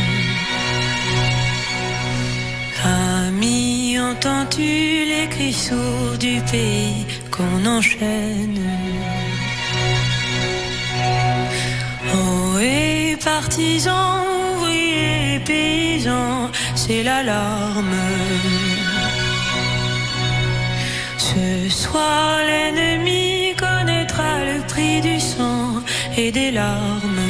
Ami, entends-tu les cris sourds du pays qu'on enchaîne? Oh, et partisans, ouvriers, paysans, c'est l'alarme. Ce soir, l'ennemi connaîtra le prix du sang et des larmes.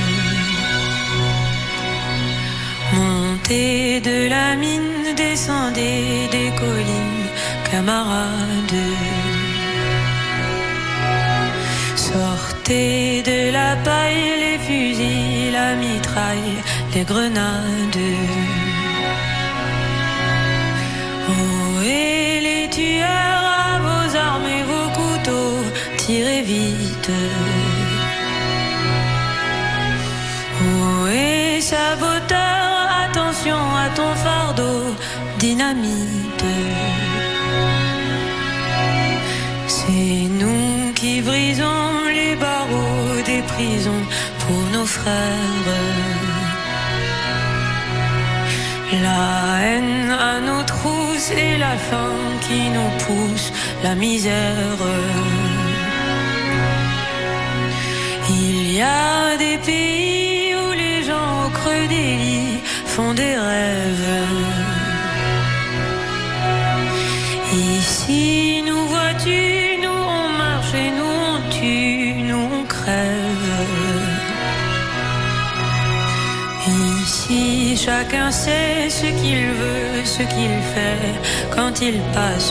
Montez de la mine, descendez des collines, camarades. Sortez de la paille, les fusils, la mitraille, les grenades. Oh, et les tueurs, à vos armes et vos couteaux, tirez vite. Oh, et saboteur, attention à ton fardeau, dynamite. C'est nous qui brisons les barreaux des prisons pour nos frères. La haine à nos trousses et la faim qui nous pousse, la misère. Il y a des pays où les gens au creux des lits font des rêves. Ici, nous vois-tu, nous on marche et nous on tue, nous on crève. Ici, chacun sait ce qu'il veut, ce qu'il fait quand il passe.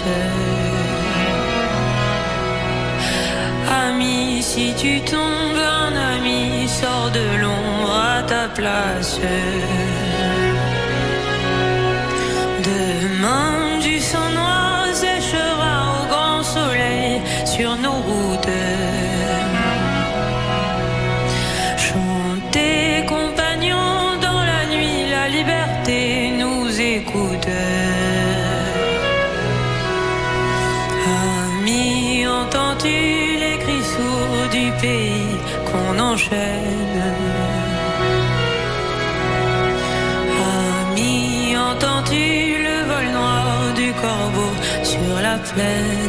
Ami, si tu tombes, un ami sort de l'ombre à ta place. Demain, du sang noir séchera au grand soleil sur nos routes. Chantez, compagnons, dans la nuit, la liberté nous écoute. Ami, entends-tu les cris sourds du pays qu'on enchaîne? Ami, entends-tu le vol noir du corbeau sur la plaine?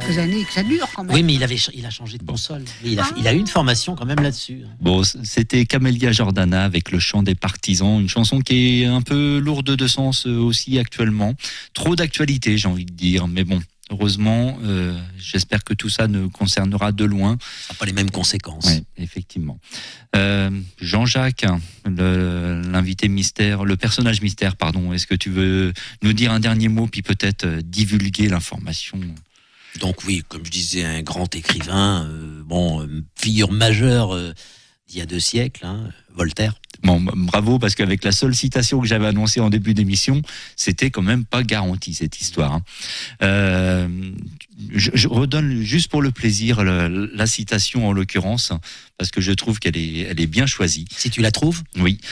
quelques années que ça dure quand même. Oui, mais il a changé de console. Mais il a eu une formation quand même là-dessus. Bon, c'était Camélia Jordana avec Le chant des partisans, une chanson qui est un peu lourde de sens aussi actuellement. Trop d'actualité, j'ai envie de dire, mais bon. Heureusement, j'espère que tout ça ne concernera de loin. Ça n'a pas les mêmes conséquences. Oui, effectivement. Jean-Jacques, l'invité mystère, le personnage mystère, pardon, est-ce que tu veux nous dire un dernier mot, puis peut-être divulguer l'information ? Donc oui, comme je disais, un grand écrivain, figure majeure d'il y a 2 siècles, Voltaire. Bon, bravo, parce qu'avec la seule citation que j'avais annoncée en début d'émission, c'était quand même pas garanti, cette histoire. Je redonne juste pour le plaisir la citation en l'occurrence, parce que je trouve qu'elle est bien choisie. Si tu la trouves ? Oui.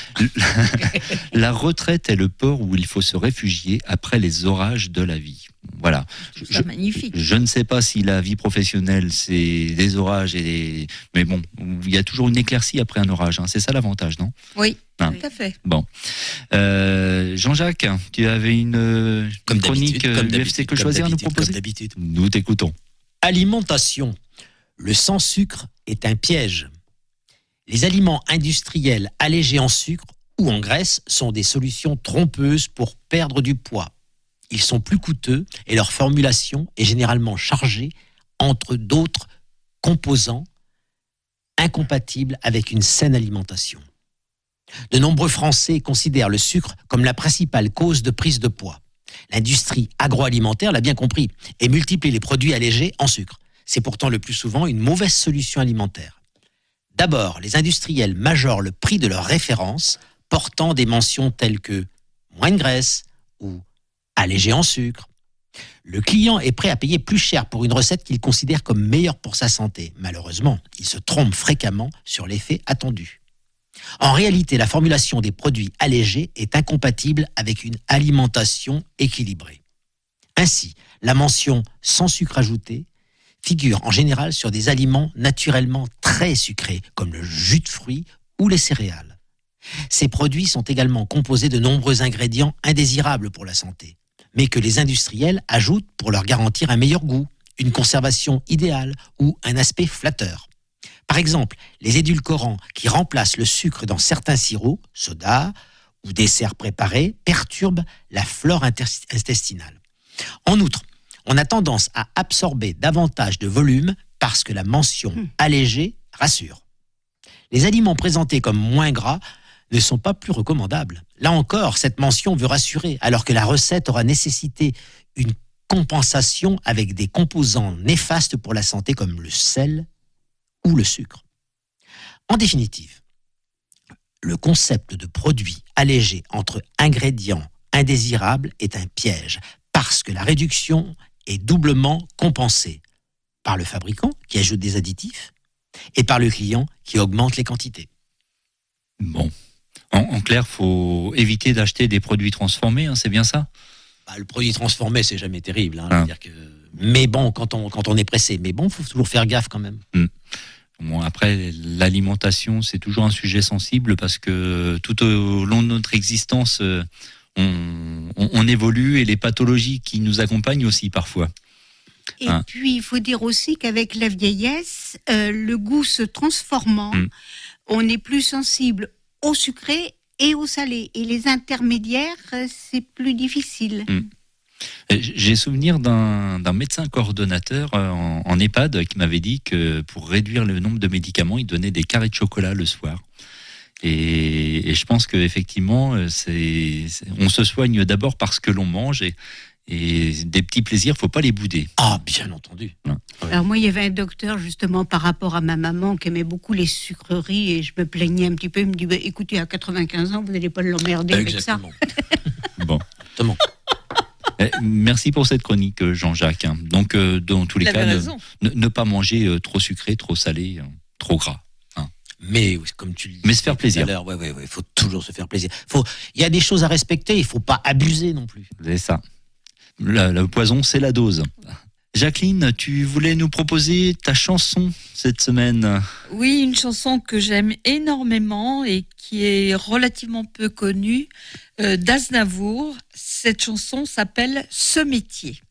La retraite est le port où il faut se réfugier après les orages de la vie. Voilà. C'est magnifique. Je ne sais pas si la vie professionnelle, c'est des orages mais bon, il y a toujours une éclaircie après un orage. C'est ça l'avantage, non ? Oui, tout à fait. Bon. Jean-Jacques, tu avais une chronique UFC que choisir à nous proposer ? Comme d'habitude. Nous t'écoutons. Alimentation. Le sans-sucre est un piège. Les aliments industriels allégés en sucre ou en graisse sont des solutions trompeuses pour perdre du poids. Ils sont plus coûteux et leur formulation est généralement chargée entre d'autres composants incompatibles avec une saine alimentation. De nombreux Français considèrent le sucre comme la principale cause de prise de poids. L'industrie agroalimentaire l'a bien compris et multiplie les produits allégés en sucre. C'est pourtant le plus souvent une mauvaise solution alimentaire. D'abord, les industriels majorent le prix de leurs références, portant des mentions telles que moins de graisse ou allégé en sucre. Le client est prêt à payer plus cher pour une recette qu'il considère comme meilleure pour sa santé. Malheureusement, il se trompe fréquemment sur l'effet attendu. En réalité, la formulation des produits allégés est incompatible avec une alimentation équilibrée. Ainsi, la mention « sans sucre ajouté » figure en général sur des aliments naturellement très sucrés, comme le jus de fruits ou les céréales. Ces produits sont également composés de nombreux ingrédients indésirables pour la santé, mais que les industriels ajoutent pour leur garantir un meilleur goût, une conservation idéale ou un aspect flatteur. Par exemple, les édulcorants qui remplacent le sucre dans certains sirops, sodas ou desserts préparés, perturbent la flore intestinale. En outre, on a tendance à absorber davantage de volume parce que la mention allégé rassure. Les aliments présentés comme moins gras ne sont pas plus recommandables. Là encore, cette mention veut rassurer, alors que la recette aura nécessité une compensation avec des composants néfastes pour la santé comme le sel ou le sucre. En définitive, le concept de produit allégé entre ingrédients indésirables est un piège, parce que la réduction est doublement compensée par le fabricant qui ajoute des additifs et par le client qui augmente les quantités. Bon. En clair, faut éviter d'acheter des produits transformés, c'est bien ça ? Le produit transformé, c'est jamais terrible. C'est-à-dire que... Mais bon, quand on est pressé. Mais bon, il faut toujours faire gaffe quand même. Bon, après, l'alimentation, c'est toujours un sujet sensible parce que tout au long de notre existence, on évolue et les pathologies qui nous accompagnent aussi parfois. Et puis, il faut dire aussi qu'avec la vieillesse, le goût se transformant, on est plus sensible au sucré et au salé. Et les intermédiaires, c'est plus difficile. J'ai souvenir d'un médecin coordonnateur en EHPAD qui m'avait dit que pour réduire le nombre de médicaments, il donnait des carrés de chocolat le soir. Et je pense qu'effectivement, on se soigne d'abord par ce que l'on mange et des petits plaisirs, faut pas les bouder. Ah, bien entendu. Alors moi, il y avait un docteur justement par rapport à ma maman qui aimait beaucoup les sucreries et je me plaignais un petit peu. Il me dit écoutez, à 95 ans, vous n'allez pas l'emmerder avec ça. Bon. Merci pour cette chronique, Jean-Jacques. Donc, dans tous les cas, ne pas manger trop sucré, trop salé, trop gras. Mais comme tu le dis, se faire plaisir. Il faut toujours se faire plaisir. Il y a des choses à respecter, il ne faut pas abuser non plus. C'est ça. Le poison, c'est la dose. Jacqueline, tu voulais nous proposer ta chanson cette semaine. Oui, une chanson que j'aime énormément et qui est relativement peu connue, d'Aznavour. Cette chanson s'appelle « Ce métier ».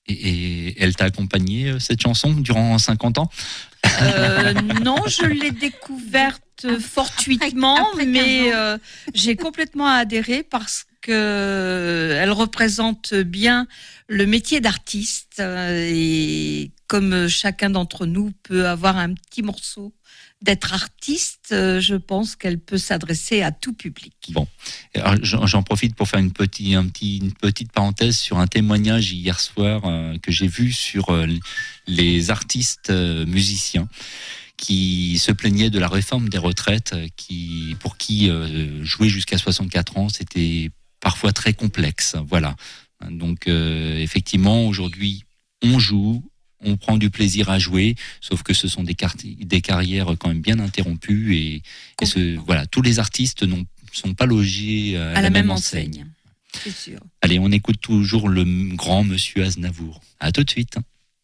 Et elle t'a accompagné, cette chanson, durant 50 ans? Non, je l'ai découverte fortuitement, mais j'ai complètement adhéré parce que elle représente bien le métier d'artiste et comme chacun d'entre nous peut avoir un petit morceau d'être artiste, je pense qu'elle peut s'adresser à tout public. Bon, alors, j'en profite pour faire une petite parenthèse sur un témoignage hier soir que j'ai vu sur les artistes musiciens qui se plaignaient de la réforme des retraites, pour qui jouer jusqu'à 64 ans, c'était parfois très complexe. Voilà. Donc effectivement, aujourd'hui, on joue, on prend du plaisir à jouer, sauf que ce sont des carrières quand même bien interrompues et voilà, tous les artistes ne sont pas logés à la même enseigne. C'est sûr. Allez, on écoute toujours le grand monsieur Aznavour. À tout de suite.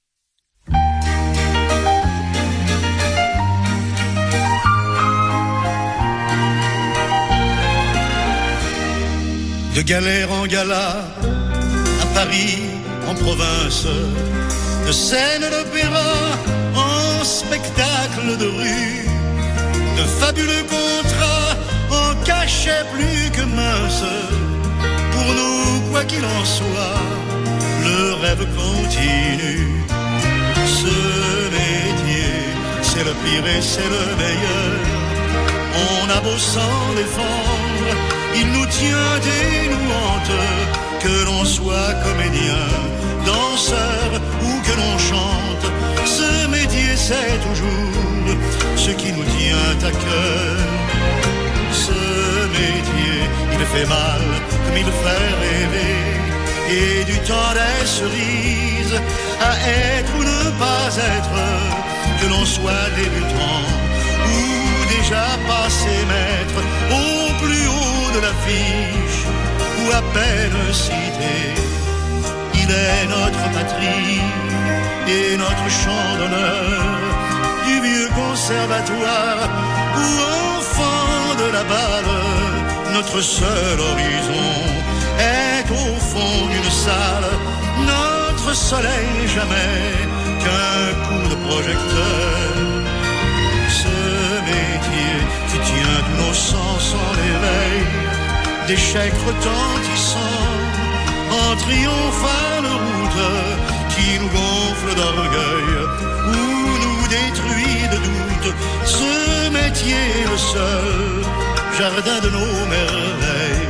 De galère en gala, à Paris, en province, de scène d'opéra en spectacle de rue, de fabuleux contrats en cachet plus que mince. Pour nous, quoi qu'il en soit, le rêve continue. Ce métier, c'est le pire et c'est le meilleur. On a beau s'en défendre, il nous tient dénouante, que l'on soit comédien, danseur ou que l'on chante. Ce métier c'est toujours ce qui nous tient à cœur. Ce métier, il fait mal comme il fait rêver, et du temps des cerises à être ou ne pas être, que l'on soit débutant ou déjà passé maître, au plus haut de l'affiche ou à peine cité. Il est notre patrie et notre chant d'honneur, du vieux conservatoire ou enfant de la balle. Notre seul horizon est au fond d'une salle, notre soleil n'est jamais qu'un coup de projecteur. Ce métier qui tient tous nos sens en éveil, d'échecs retentissants en triomphale route, qui nous gonfle d'orgueil ou nous détruit de doute. Ce métier est le seul jardin de nos merveilles.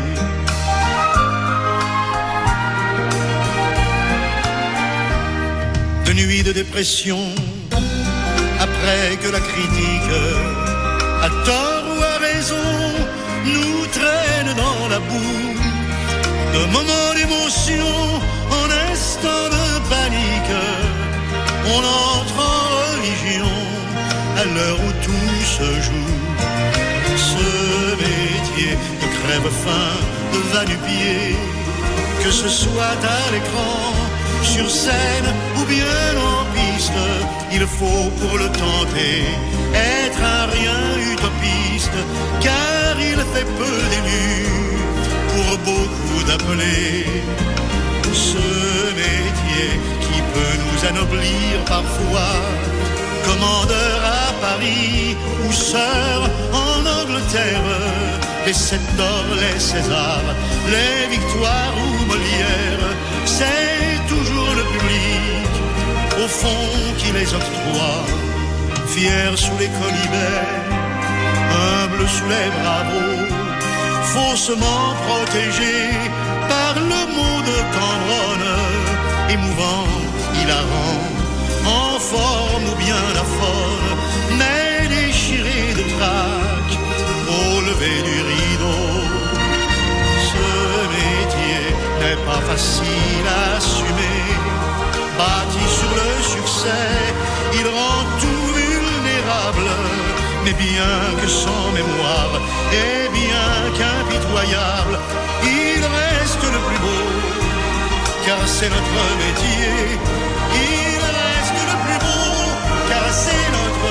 De nuits de dépression, après que la critique, à tort ou à raison, nous traîne dans la boue, de moments d'émotion en instant de panique, on entre en religion à l'heure où tout se joue. Ce métier de crève-faim, de va-nu-pied, que ce soit à l'écran, sur scène ou bien en piste, il faut pour le tenter être un rien utopiste, car il fait peu d'élus pour beaucoup d'appelés. Ce métier qui peut nous anoblir parfois, commandeur à Paris ou sœur en Angleterre, les 7 d'or, les Césars, les victoires ou Molière, c'est toujours le public au fond qui les octroie, fier sous les colibets, humble sous les bravos, faussement protégé par le mot de Cambronne, émouvant, hilarant, en forme ou bien aphone, mais déchiré de trac au lever du rideau. Ce métier n'est pas facile à assumer, bâti sur le succès, il rend tout vulnérable, mais bien que sans mémoire et bien qu'impitoyable, il reste le plus beau, car c'est notre métier. Il reste le plus beau, car c'est notre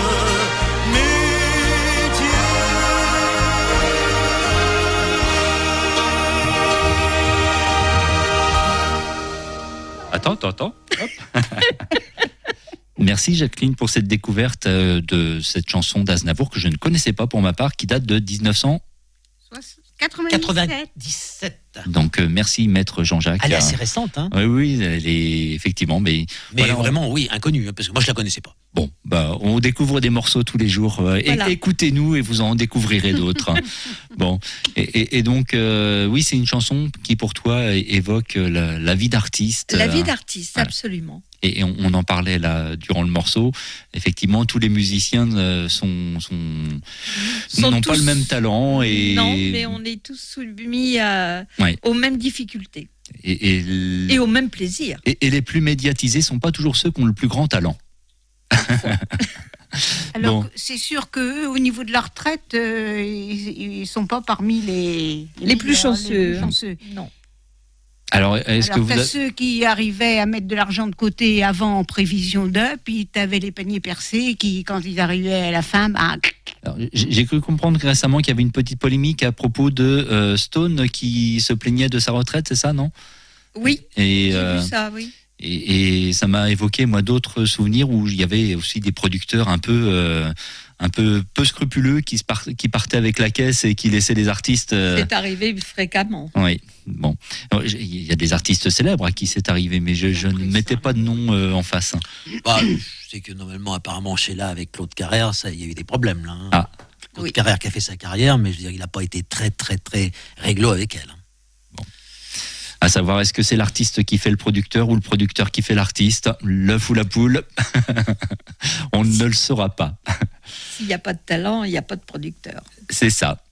métier. Attends, Attends. Merci Jacqueline pour cette découverte de cette chanson d'Aznavour que je ne connaissais pas pour ma part, qui date de 1997. Donc merci Maître Jean-Jacques. Elle est assez récente, hein. Oui, elle est effectivement, mais voilà, vraiment, oui, inconnue, parce que moi je la connaissais pas. Bon, on découvre des morceaux tous les jours. Voilà. Écoutez-nous et vous en découvrirez d'autres. Bon, et donc oui, c'est une chanson qui pour toi évoque la vie d'artiste. La vie d'artiste, voilà. Absolument. Et on en parlait là durant le morceau. Effectivement, tous les musiciens n'ont pas le même talent. Non, mais on est tous soumis aux mêmes difficultés. Et au même plaisir. Et les plus médiatisés sont pas toujours ceux qui ont le plus grand talent. Alors, c'est sûr qu'eux, au niveau de la retraite, ils sont pas parmi les plus chanceux. Non. Alors, que vous ceux qui arrivaient à mettre de l'argent de côté avant en prévision d'eux, puis t'avais les paniers percés qui, quand ils arrivaient à la fin, Alors, j'ai cru comprendre récemment qu'il y avait une petite polémique à propos de Stone qui se plaignait de sa retraite, c'est ça, non ? Oui, j'ai vu ça, oui. Et ça m'a évoqué, moi, d'autres souvenirs où il y avait aussi des producteurs un peu scrupuleux qui partaient avec la caisse et qui laissaient les artistes... C'est arrivé fréquemment. Oui, bon. Il y a des artistes célèbres à qui c'est arrivé, mais je ne mettais pas de nom en face. Je sais que normalement, apparemment, Sheila avec Claude Carrère, il y a eu des problèmes, là. Hein. Claude Carrère qui a fait sa carrière, mais je veux dire, il n'a pas été très, très, très réglo avec elle. À savoir, est-ce que c'est l'artiste qui fait le producteur ou le producteur qui fait l'artiste, l'œuf ou la poule? On ne le saura pas. S'il n'y a pas de talent, il n'y a pas de producteur. C'est ça.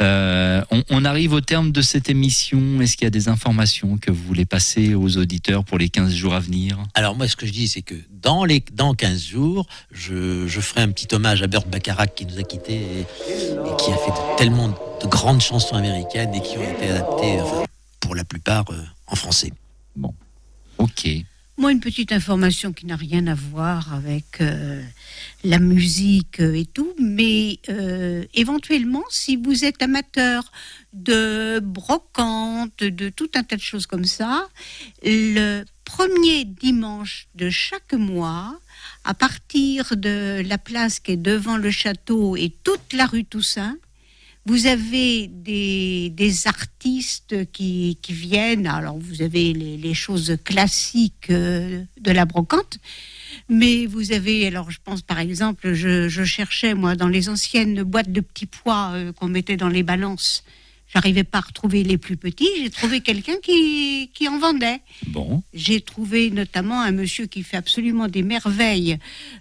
On arrive au terme de cette émission. Est-ce qu'il y a des informations que vous voulez passer aux auditeurs pour les 15 jours à venir? Alors moi, ce que je dis, c'est que dans 15 jours, je ferai un petit hommage à Burt Bacharach qui nous a quittés et qui a fait tellement de grandes chansons américaines et qui ont été adaptées... pour la plupart en français. Bon, ok. Moi, une petite information qui n'a rien à voir avec la musique et tout, mais éventuellement, si vous êtes amateur de brocante, de tout un tas de choses comme ça, le premier dimanche de chaque mois, à partir de la place qui est devant le château et toute la rue Toussaint, vous avez des artistes qui viennent. Alors, vous avez les choses classiques de la brocante, mais vous avez, alors je pense par exemple, je cherchais moi dans les anciennes boîtes de petits pois qu'on mettait dans les balances. J'arrivais pas à retrouver les plus petits. J'ai trouvé quelqu'un qui en vendait. Bon. J'ai trouvé notamment un monsieur qui fait absolument des merveilles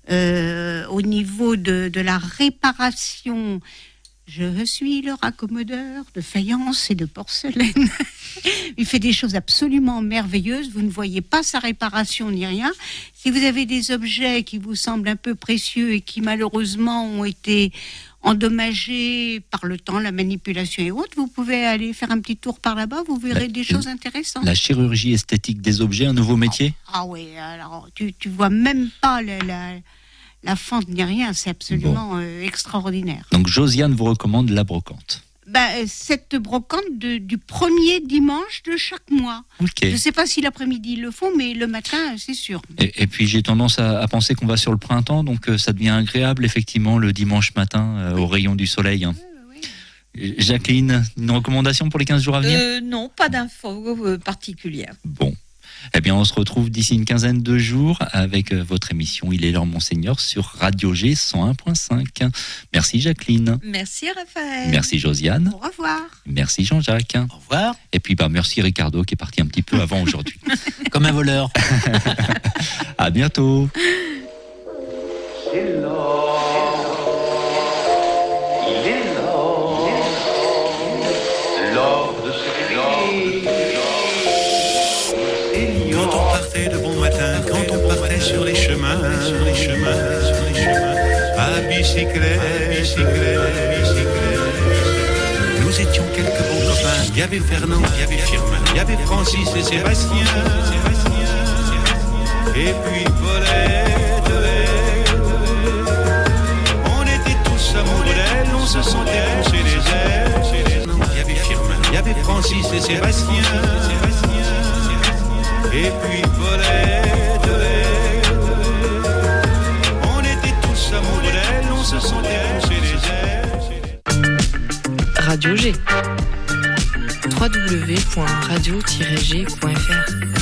au niveau de la réparation. Je suis le raccommodeur de faïence et de porcelaine. Il fait des choses absolument merveilleuses. Vous ne voyez pas sa réparation ni rien. Si vous avez des objets qui vous semblent un peu précieux et qui malheureusement ont été endommagés par le temps, la manipulation et autres, vous pouvez aller faire un petit tour par là-bas. Vous verrez des choses intéressantes. La chirurgie esthétique des objets, un nouveau métier ? Ah oui, alors tu vois même pas la fente ni rien, c'est absolument extraordinaire. Donc Josiane vous recommande la brocante. Cette brocante du premier dimanche de chaque mois. Okay. Je ne sais pas si l'après-midi ils le font, mais le matin, c'est sûr. Et puis j'ai tendance à penser qu'on va sur le printemps, donc ça devient agréable effectivement le dimanche matin au rayon du soleil. Oui. Jacqueline, une recommandation pour les 15 jours à venir ? Non, pas d'infos particulières. Bon. Eh bien, on se retrouve d'ici une quinzaine de jours avec votre émission Il est l'heure, Monseigneur sur Radio G 101.5. Merci Jacqueline. Merci Raphaël. Merci Josiane. Au revoir. Merci Jean-Jacques. Au revoir. Et puis merci Ricardo qui est parti un petit peu avant aujourd'hui. Comme un voleur. À bientôt. C'est l'or. Il est l'or. L'or de ce pays. Quand on partait de bon matin, quand on partait sur les chemins, à bicyclette, nous étions quelques bons copains. Il y avait Fernand, il y avait Firmin, il y avait Francis et Sébastien, et puis Paulette. On était tous amoureux d'elle, on se sentait pousser les ailes. Il y avait Firmin, il y avait Francis et Sébastien. et puis volait de l'air. On était tous amoureux d'elle, on se sentait pousser les ailes. Radio G. www.radio-g.fr